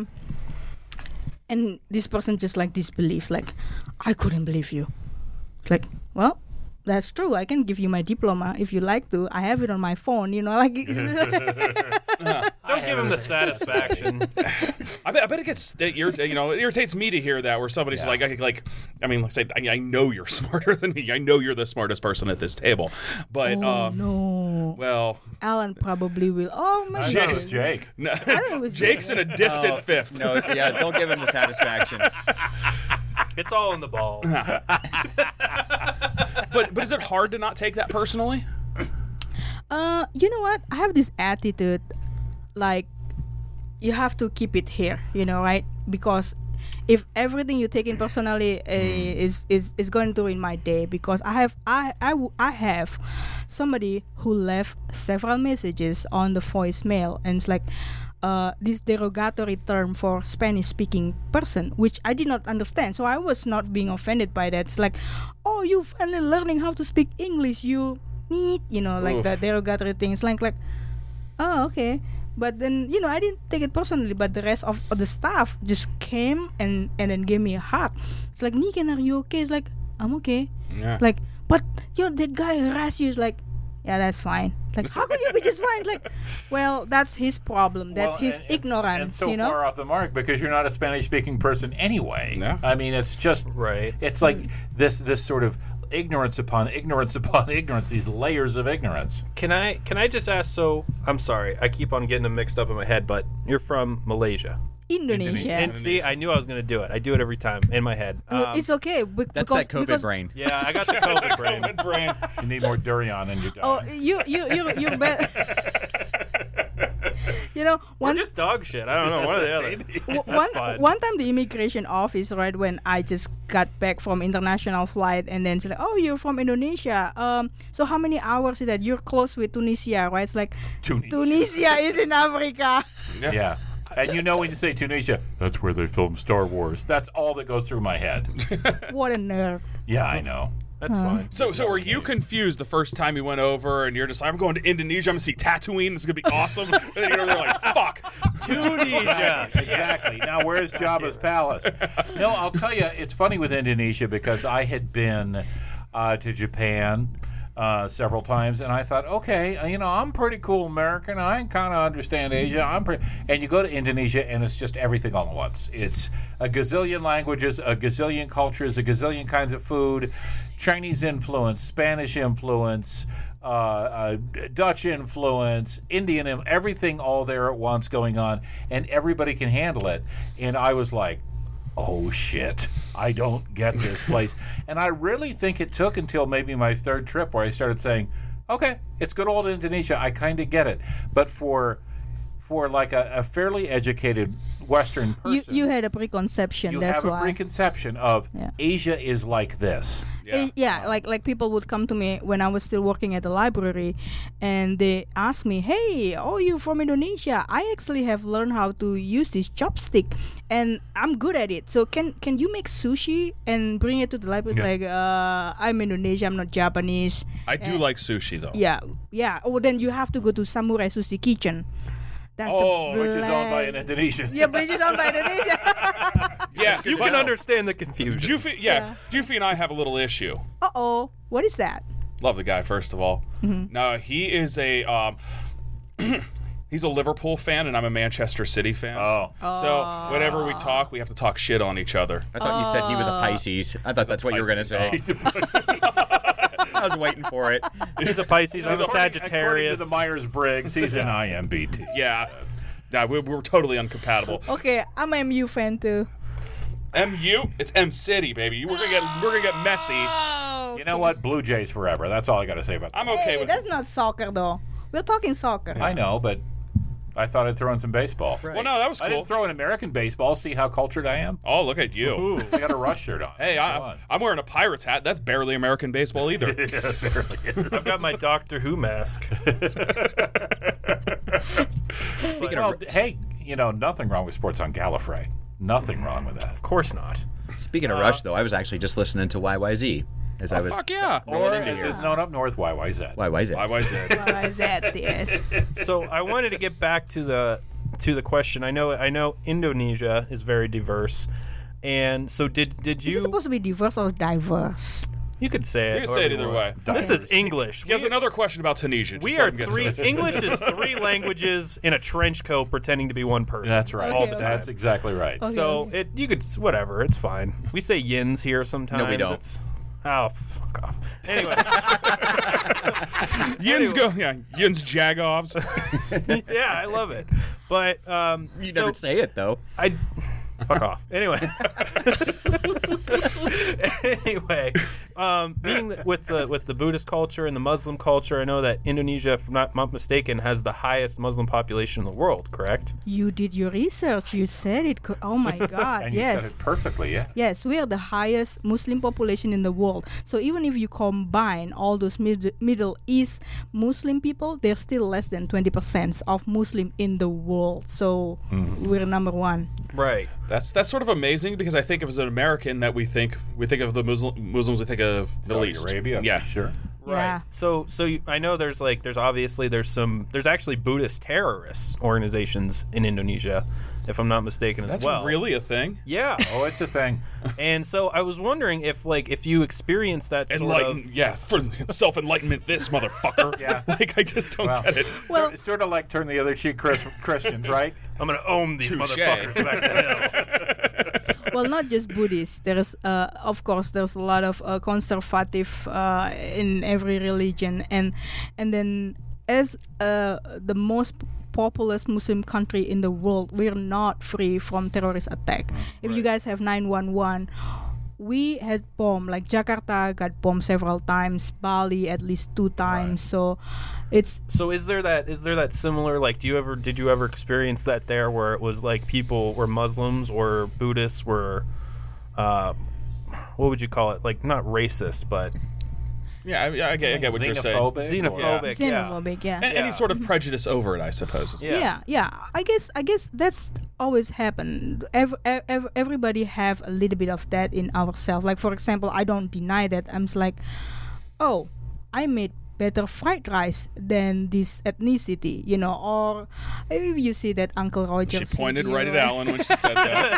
and this person just like disbelief, like, I couldn't believe you. Like, well, that's true. I can give you my diploma if you like to. I have it on my phone, you know, like. Don't give him the satisfaction. I bet it gets it irritates me to hear that where somebody's Yeah. like I mean, like say I know you're smarter than me. I know you're the smartest person at this table, but Oh, no. well, Alan probably will. Oh, my I God. thought it was Jake. no, I thought it was Jake's in a distant fifth. No, yeah, don't give him the satisfaction. It's all in the balls. But is it hard to not take that personally? You know what? I have this attitude, like, you have to keep it here, you know, right? Because if everything you take in personally is going to ruin my day, because I have somebody who left several messages on the voicemail, and it's like this derogatory term for Spanish speaking person, which I did not understand, so I was not being offended by that. It's like, oh, you finally learning how to speak English, you need, you know, like Oof. the derogatory things, like oh, okay. But then, you know, I didn't take it personally, but the rest of the staff just came and then gave me a hug. It's like, Niken, are you okay? It's like, I'm okay. Yeah. Like, but, you know, that guy harassed you. It's like, yeah, that's fine. Like, how could you be just fine? Like, well, that's his problem. That's his ignorance, and so you know? far off the mark because you're not a Spanish-speaking person anyway. Yeah. I mean, it's just Right. It's like this sort of ignorance upon ignorance upon ignorance. These layers of ignorance. Can I just ask? So I'm sorry, I keep on getting them mixed up in my head, but you're from Malaysia. Indonesia. And see, I knew I was going to do it. I do it every time in my head. It's okay. That's that COVID brain. Yeah, I got the COVID brain. You need more durian in your diet. Oh, you bet. You know, Or just dog shit. I don't know. One or the other. That's fine. one time the immigration office, right, when I just got back from international flight, and then it's like, oh, you're from Indonesia. So how many hours is that? You're close with Tunisia, right? It's like Tunisia is in Africa. Yeah. And you know when you say Tunisia, that's where they filmed Star Wars. That's all that goes through my head. What a nerve. Yeah, I know. That's fine. So were you confused the first time you went over and you're just, I'm going to Indonesia, I'm going to see Tatooine, this is going to be awesome. And then you're like, fuck, Tunisia. Exactly. Now, where's Jabba's palace? No, I'll tell you, it's funny with Indonesia because I had been to Japan several times, and I thought, okay, I'm pretty cool American. I kind of understand Asia. And you go to Indonesia, and it's just everything all at once. It's a gazillion languages, a gazillion cultures, a gazillion kinds of food, Chinese influence, Spanish influence, Dutch influence, Indian, everything all there at once going on, and everybody can handle it. And I was like, oh shit, I don't get this place. And I really think it took until maybe my third trip where I started saying, okay, it's good old Indonesia, I kind of get it. But for like a fairly educated Western person, You had a preconception. you That's have a why. preconception of Asia is like this. Like people would come to me when I was still working at the library, and they ask me, "Hey, you're from Indonesia? I actually have learned how to use this chopstick, and I'm good at it. So can you make sushi and bring it to the library?" Like, I'm Indonesian, I'm not Japanese. I do like sushi though. Yeah. Oh, then you have to go to Samurai Sushi Kitchen. That's Which is owned by an Indonesian. Yeah, but it's owned by Indonesia. Yeah, You can understand the confusion. Doofy and I have a little issue. What is that? Love the guy, first of all. No, he is a he's a Liverpool fan, and I'm a Manchester City fan. So whenever we talk, we have to talk shit on each other. I thought you said he was a Pisces. I thought that's what you were going to say. I was waiting for it. He's a Pisces. I'm a Sagittarius. According to the Myers-Briggs, he's an IMBT. Yeah. No, we're totally incompatible. Okay, I'm a MU fan too. MU, it's M City, baby. We're gonna get messy. You know what? Blue Jays forever. That's all I got to say about that. I'm okay with That's not soccer though. We're talking soccer. I know, but I thought I'd throw in some baseball. Well, no, that was I cool. didn't throw in American baseball. See how cultured I am? Oh, look at you. Ooh, I got a Rush shirt on. Hey, Come on. I'm wearing a Pirates hat. That's barely American baseball either. I've got my Doctor Who mask. Speaking Well, of hey, nothing wrong with sports on Gallifrey. Nothing wrong with that. Of course not. Rush, though, I was actually just listening to YYZ as I was. Fuck yeah. Or as it's known up north, YYZ. YYZ. YYZ. Why is that? Yes. So I wanted to get back to the question. I know Indonesia is very diverse, and so did Is it you? supposed to be diverse or diverse? You could say it. You can say it however either you way. want. This is English. He has another question about Tunisia. We just so are I can get to three. it. English is three languages in a trench coat, pretending to be one person. That's right. Okay, okay. That's exactly right. Okay. So you could whatever. It's fine. We say yins here sometimes. No, we don't. Fuck off. Anyway, Yin's Yin's Jagovs. yeah, I love it. But You never say it, though. fuck off. Anyway, being with the Buddhist culture and the Muslim culture, I know that Indonesia, if I'm not mistaken, has the highest Muslim population in the world. Correct? You did your research. You said it. Oh my God! And you yes. said it perfectly, yeah. Yes, we are the highest Muslim population in the world. So even if you combine all those Middle East Muslim people, they're still less than 20% of Muslim in the world. So we're number one. Right. That's sort of amazing because I think of as an American that we think of the Muslims, we think of Middle Saudi East. Arabia, Yeah. sure. Right. Yeah. So I know there's actually Buddhist terrorist organizations in Indonesia, if I'm not mistaken, That's as well. really a thing. Yeah. Oh, it's a thing. And so I was wondering if you experience that sort of For self-enlightenment, this motherfucker. Yeah. Like I just don't Well, get it. Well- it's sort of like turn the other cheek Christians, right? I'm gonna own these Touche. motherfuckers back to hell. Well, not just Buddhists. There's, of course, there's a lot of conservative in every religion, and then as the most populous Muslim country in the world, we're not free from terrorist attack. If you guys have 911, we had bombed, like Jakarta got bombed several times, Bali at least 2 times. So it's So is there that similar, like, did you ever experience that there, where it was like people were Muslims or Buddhists were what would you call it, like, not racist, but Yeah, I get what you're saying. xenophobic, yeah. And any sort of prejudice over it, I suppose. Yeah. I guess that's always happened. Everybody have a little bit of that in ourselves. Like, for example, I don't deny that. I'm just like, oh, I made better fried rice than this ethnicity, you know. Or maybe you see that Uncle Roger's She pointed video, right at Alan when she said that.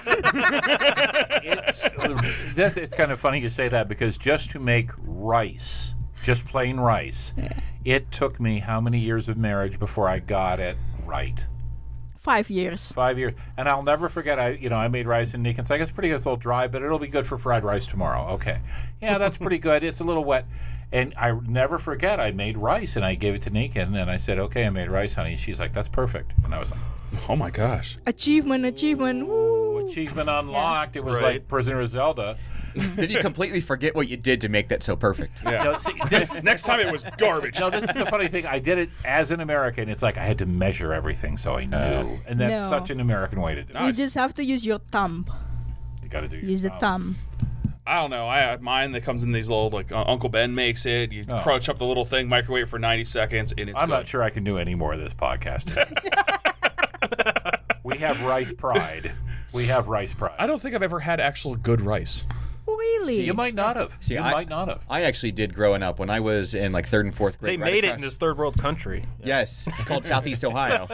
It's kind of funny you say that, because just to make rice, just plain rice, it took me how many years of marriage before I got it right? 5 years. 5 years. And I'll never forget, I made rice, and Nick and said, it's pretty good, it's a little dry, but it'll be good for fried rice tomorrow. Okay. Yeah, that's pretty good. It's a little wet. And I never forget, I made rice, and I gave it to Nika, and then I said, okay, I made rice, honey. And she's like, that's perfect. And I was like, Oh my gosh. Achievement. Woo. achievement unlocked. It was Right. like Prisoner of Zelda. Did you completely forget what you did to make that so perfect? Yeah. No, see, this is Next time it was garbage. No, this is the funny thing. I did it as an American. It's like I had to measure everything so I knew. And that's No. such an American way to do it. You just have to use your thumb. You got to do your Use the job. thumb. I don't know. I have mine that comes in these little, like, Uncle Ben makes it. You Oh. crunch up the little thing, microwave it for 90 seconds, and it's I'm good. not sure I can do any more of this podcast. We have rice pride. I don't think I've ever had actual good rice. Really? You might not have. See, you I- might not have. I actually did growing up when I was in like 3rd and 4th grade. They right made it across- in this third world country. Yes, it's called Southeast Ohio.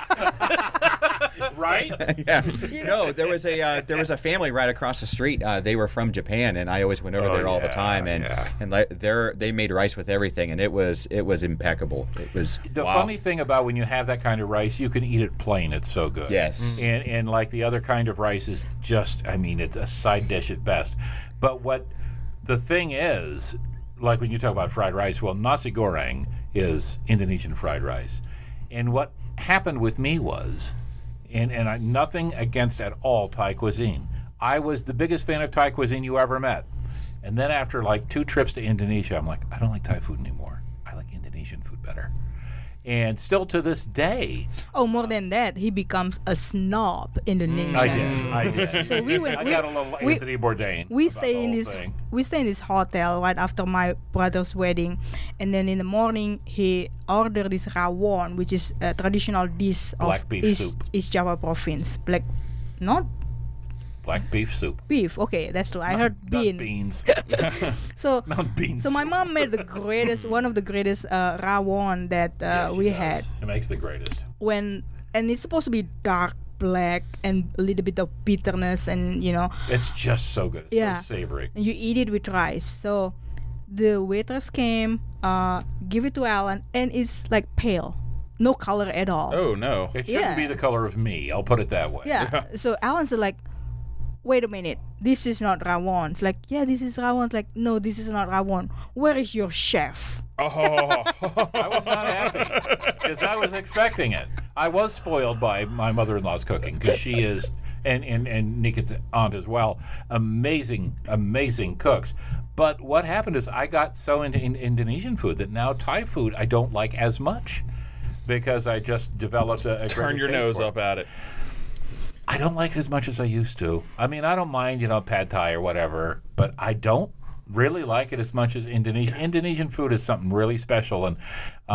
Right? Yeah. No, there was a family right across the street. They were from Japan, and I always went over there all the yeah, time. And yeah. and they made rice with everything, and it was impeccable. It was The funny thing about when you have that kind of rice, you can eat it plain. It's so good. Yes. And like the other kind of rice is just, I mean, it's a side dish at best. But what the thing is, like when you talk about fried rice, well, nasi goreng is Indonesian fried rice. And what happened with me was, and nothing against at all Thai cuisine. I was the biggest fan of Thai cuisine you ever met. And then after like 2 trips to Indonesia, I'm like, I don't like Thai food anymore. I like Indonesian food better. And still to this day, Oh, more than that, he becomes a snob Indonesian. I did. So we went. I got a little we- Anthony Bourdain. We about stay the in whole this. thing. We stay in this hotel right after my brother's wedding, and then in the morning he ordered this rawon, which is a traditional dish Black of beef East, soup. East Java province. Not Black beef soup. beef. Okay, that's true. I heard Not bean. beans. So Not beans. so my mom made the greatest, one of the greatest rawon that Yeah, she we does. had. It makes the greatest. And it's supposed to be dark black and a little bit of bitterness, and you know. It's just so good. It's Yeah. so savory. And you eat it with rice. So the waitress came, give it to Alan, and it's like pale, no color at all. Oh, no. It shouldn't Yeah. be the color of me. I'll put it that way. Yeah. So Alan's like, wait a minute, this is not rawon. It's like, yeah, this is rawon. It's like, no, this is not rawon. Where is your chef? Oh. I was not happy because I was expecting it. I was spoiled by my mother-in-law's cooking because she is, and Nika's aunt as well, amazing cooks. But what happened is I got so into Indonesian food that now Thai food I don't like as much because I just developed a Turn greater your taste nose for it. up at it. I don't like it as much as I used to. I mean, I don't mind, pad thai or whatever, but I don't really like it as much as Indonesian. Indonesian food is something really special, and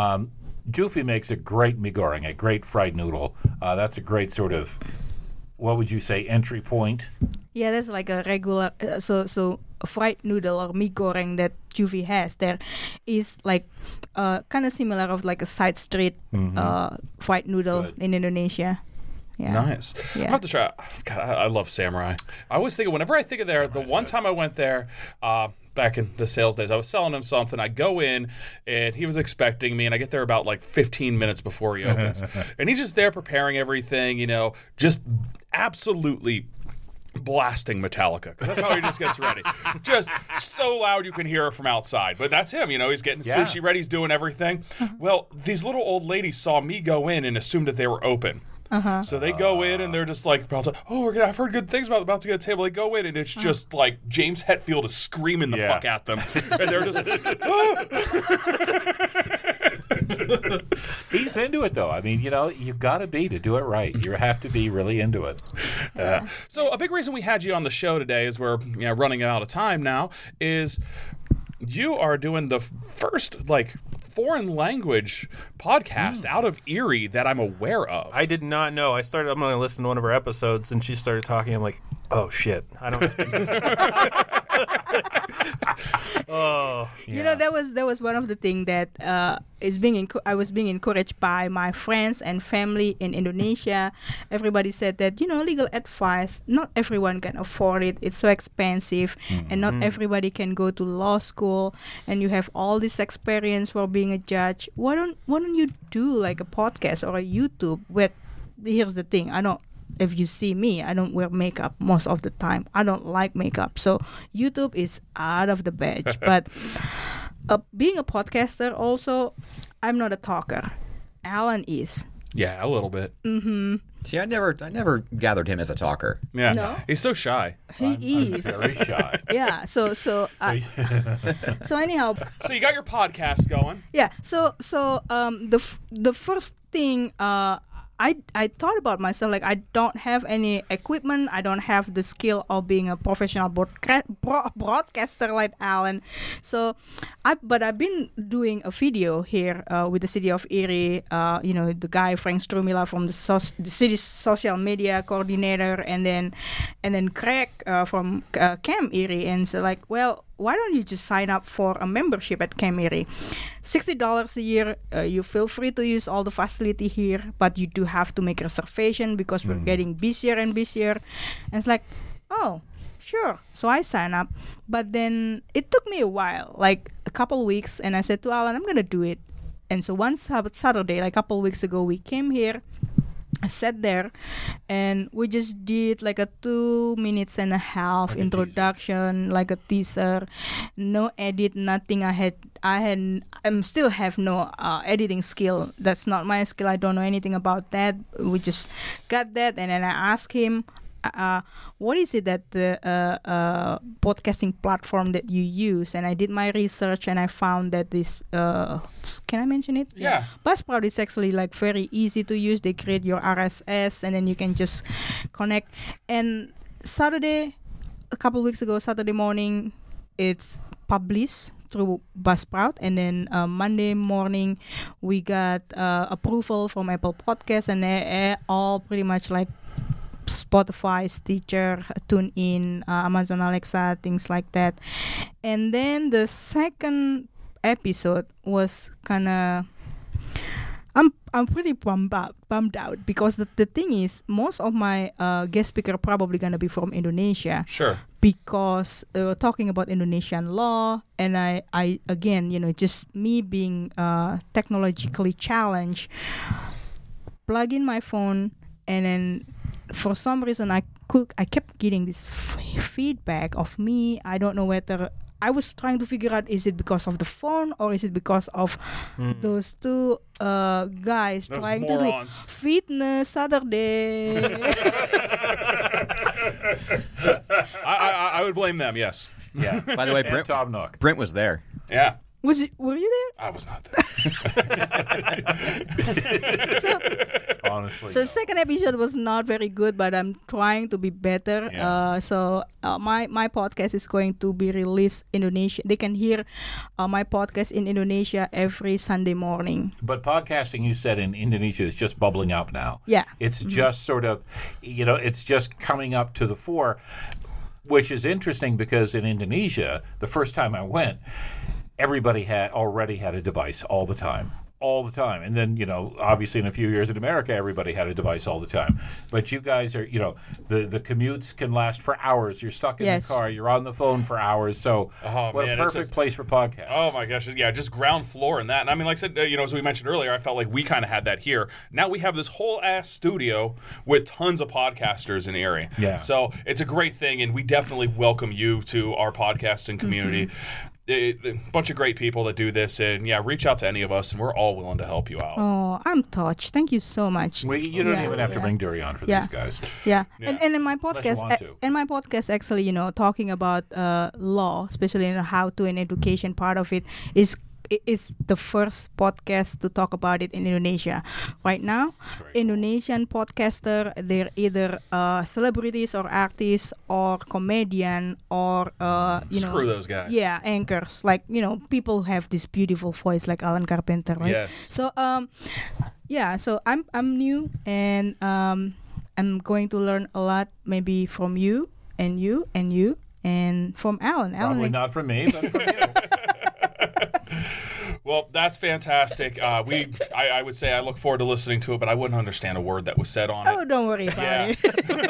Jufi makes a great mie goreng, a great fried noodle. That's a great sort of, what would you say, entry point? Yeah, that's like a regular, so a fried noodle or mie goreng that Juvi has there is like kind of similar of like a side street fried noodle good. in Indonesia. Yeah. Nice. Yeah. I'll have to try. God, I love Samurai. I always think, whenever I think of there, the one time I went there, back in the sales days, I was selling him something. I go in, and he was expecting me, and I get there about like 15 minutes before he opens. And he's just there preparing everything, just absolutely blasting Metallica, because that's how he just gets ready. Just so loud you can hear it from outside. But that's him, he's getting sushi ready, he's doing everything. Well, these little old ladies saw me go in and assumed that they were open. So they go in and they're just like, I've heard good things about to get a table. They go in and it's just like James Hetfield is screaming the fuck at them. And they're just He's into it, though. I mean, you've got to be to do it right. You have to be really into it. So a big reason we had you on the show today, is we're running out of time now, is you are doing the first foreign language podcast out of Erie that I'm aware of. I did not know. I'm going to listen to one of her episodes, and she started talking. I'm like, oh shit, I don't speak this. That was one of the things that I was being encouraged by my friends and family in Indonesia. Everybody said that legal advice, not everyone can afford it. It's so expensive, and not everybody can go to law school. And you have all this experience for being a judge. Why don't you do like a podcast or a YouTube? Here's the thing, if you see me, I don't wear makeup most of the time. I don't like makeup. So YouTube is out of the batch. But being a podcaster also, I'm not a talker. Alan is. Yeah, a little bit. Mm-hmm. See, I never gathered him as a talker. Yeah. No? He's so shy. He is. I'm very shy. Yeah. So anyhow. So you got your podcast going. Yeah. So the first thing I thought about myself, I don't have any equipment. I don't have the skill of being a professional broadcaster like Alan. So, but I've been doing a video here with the city of Erie. The guy Frank Strumila from the city's social media coordinator, and then Craig from Camp Erie, and so why don't you just sign up for a membership at Camp Erie? $60 a year. You feel free to use all the facility here, but you do have to make a reservation because we're getting busier and busier. And it's like, oh, sure. So I sign up. But then it took me a while, like a couple weeks, and I said to Alan, I'm going to do it. And so one Saturday, a couple weeks ago, we came here. I sat there, and we just did like a 2.5 minutes introduction, like a teaser, no edit, nothing. I still have no editing skill. That's not my skill. I don't know anything about that. We just got that, and then I asked him, what is it that the podcasting platform that you use? And I did my research, and I found that this can I mention it? Yeah. Buzzsprout is actually very easy to use. They create your RSS, and then you can just connect. And Saturday, a couple weeks ago, Saturday morning, it's published through Buzzsprout, and then Monday morning we got approval from Apple Podcasts, and they're all pretty much like Spotify, Stitcher, TuneIn, Amazon Alexa, things like that. And then the second episode was kind of, I'm pretty bummed out because the thing is, most of my guest speaker are probably gonna be from Indonesia. Sure. Because they were talking about Indonesian law, and I again, just me being technologically challenged, plug in my phone, and then for some reason I kept getting this feedback of me. I don't know whether I was trying to figure out, is it because of the phone or is it because of those two guys those trying morons. to do fitness Saturday. I would blame them, yes. Yeah. By the way, And Tom Nook. Brent was there. Yeah. Were you there? I was not there. Honestly. So the second episode was not very good, but I'm trying to be better. Yeah. So my podcast is going to be released in Indonesia. They can hear my podcast in Indonesia every Sunday morning. But podcasting, you said, in Indonesia is just bubbling up now. Yeah. It's just sort of, it's just coming up to the fore, which is interesting because in Indonesia, the first time I went, everybody already had a device all the time. all the time. And then, obviously in a few years in America, everybody had a device all the time. But you guys are, the commutes can last for hours. You're stuck in the car. You're on the phone for hours. So a perfect place for podcasts. Oh, my gosh. Yeah, just ground floor in that. And I mean, like I said, as we mentioned earlier, I felt like we kind of had that here. Now we have this whole ass studio with tons of podcasters in Erie. Yeah. So it's a great thing, and we definitely welcome you to our podcasting community. A bunch of great people that do this, and reach out to any of us, and we're all willing to help you out. Oh, I'm touched. Thank you so much. You don't even have to bring Dury on for these guys. Yeah. And in my podcast, want to. Actually, talking about law, especially in how to and education part of it, is the first podcast to talk about it in Indonesia. Right now, Indonesian podcaster, they're either celebrities or artists or comedian or screw those guys. Yeah, anchors. Like, people have this beautiful voice like Alan Carpenter, right? Yes. So so I'm new, and I'm going to learn a lot, maybe from you and you and you and from Alan. Probably not from me, but from you. Well, that's fantastic. I would say I look forward to listening to it, but I wouldn't understand a word that was said on it. Oh, don't worry about it.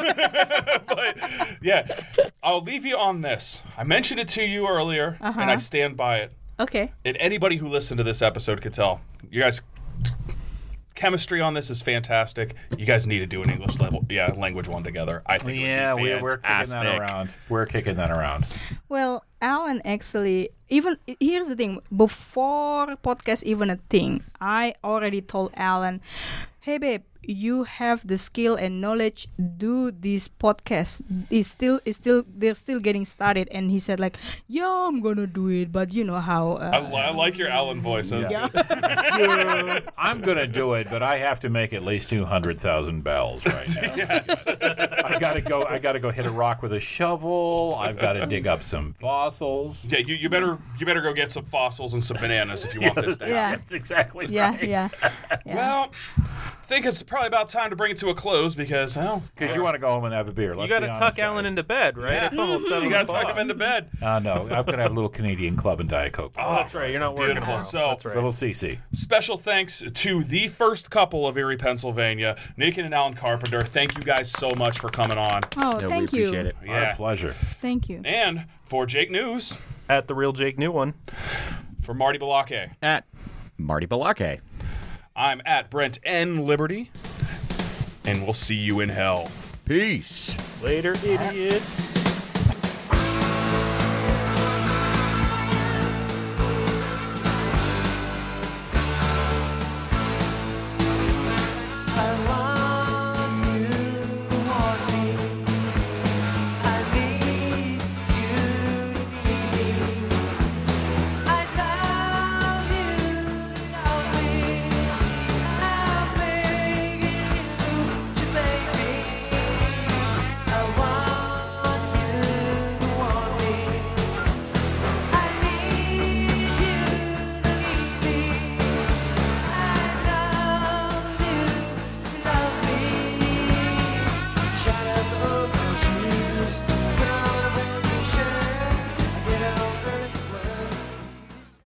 But I'll leave you on this. I mentioned it to you earlier, and I stand by it. Okay. And anybody who listened to this episode could tell. You guys, chemistry on this is fantastic. You guys need to do an English language one together. I think we're kicking that around. We're kicking that around. Well, Alan actually, here's the thing. Before podcast even a thing, I already told Alan, hey babe, you have the skill and knowledge, do this podcast. They're still getting started. And he said like, yeah, I'm gonna do it, but you know how I like your Alan voice. Yeah. I'm gonna do it, but I have to make at least 200,000 bells right now. Yes. I gotta go hit a rock with a shovel. I've got to dig up some fossils. Yeah, you better go get some fossils and some bananas if you want this to happen. Yeah. That's exactly right. Yeah. Well, I think it's probably about time to bring it to a close because you want to go home and have a beer. You got to tuck Alan into bed, right? Yeah. It's almost 7 You got to o'clock. tuck him into bed. No, I'm going to have a little Canadian Club and Diet Coke. Oh, that's right. You're not working Beautiful. tomorrow. So, That's right. Little CC. Special thanks to the first couple of Erie, Pennsylvania, Nick and Alan Carpenter. Thank you guys so much for coming on. Oh, Yeah, thank we you. appreciate it. Our pleasure. Thank you. And for Jake News, At the Real Jake New One. for Marty Balake, At Marty Balake. I'm at Brent N. Liberty, and we'll see you in hell. Peace. Later, idiots.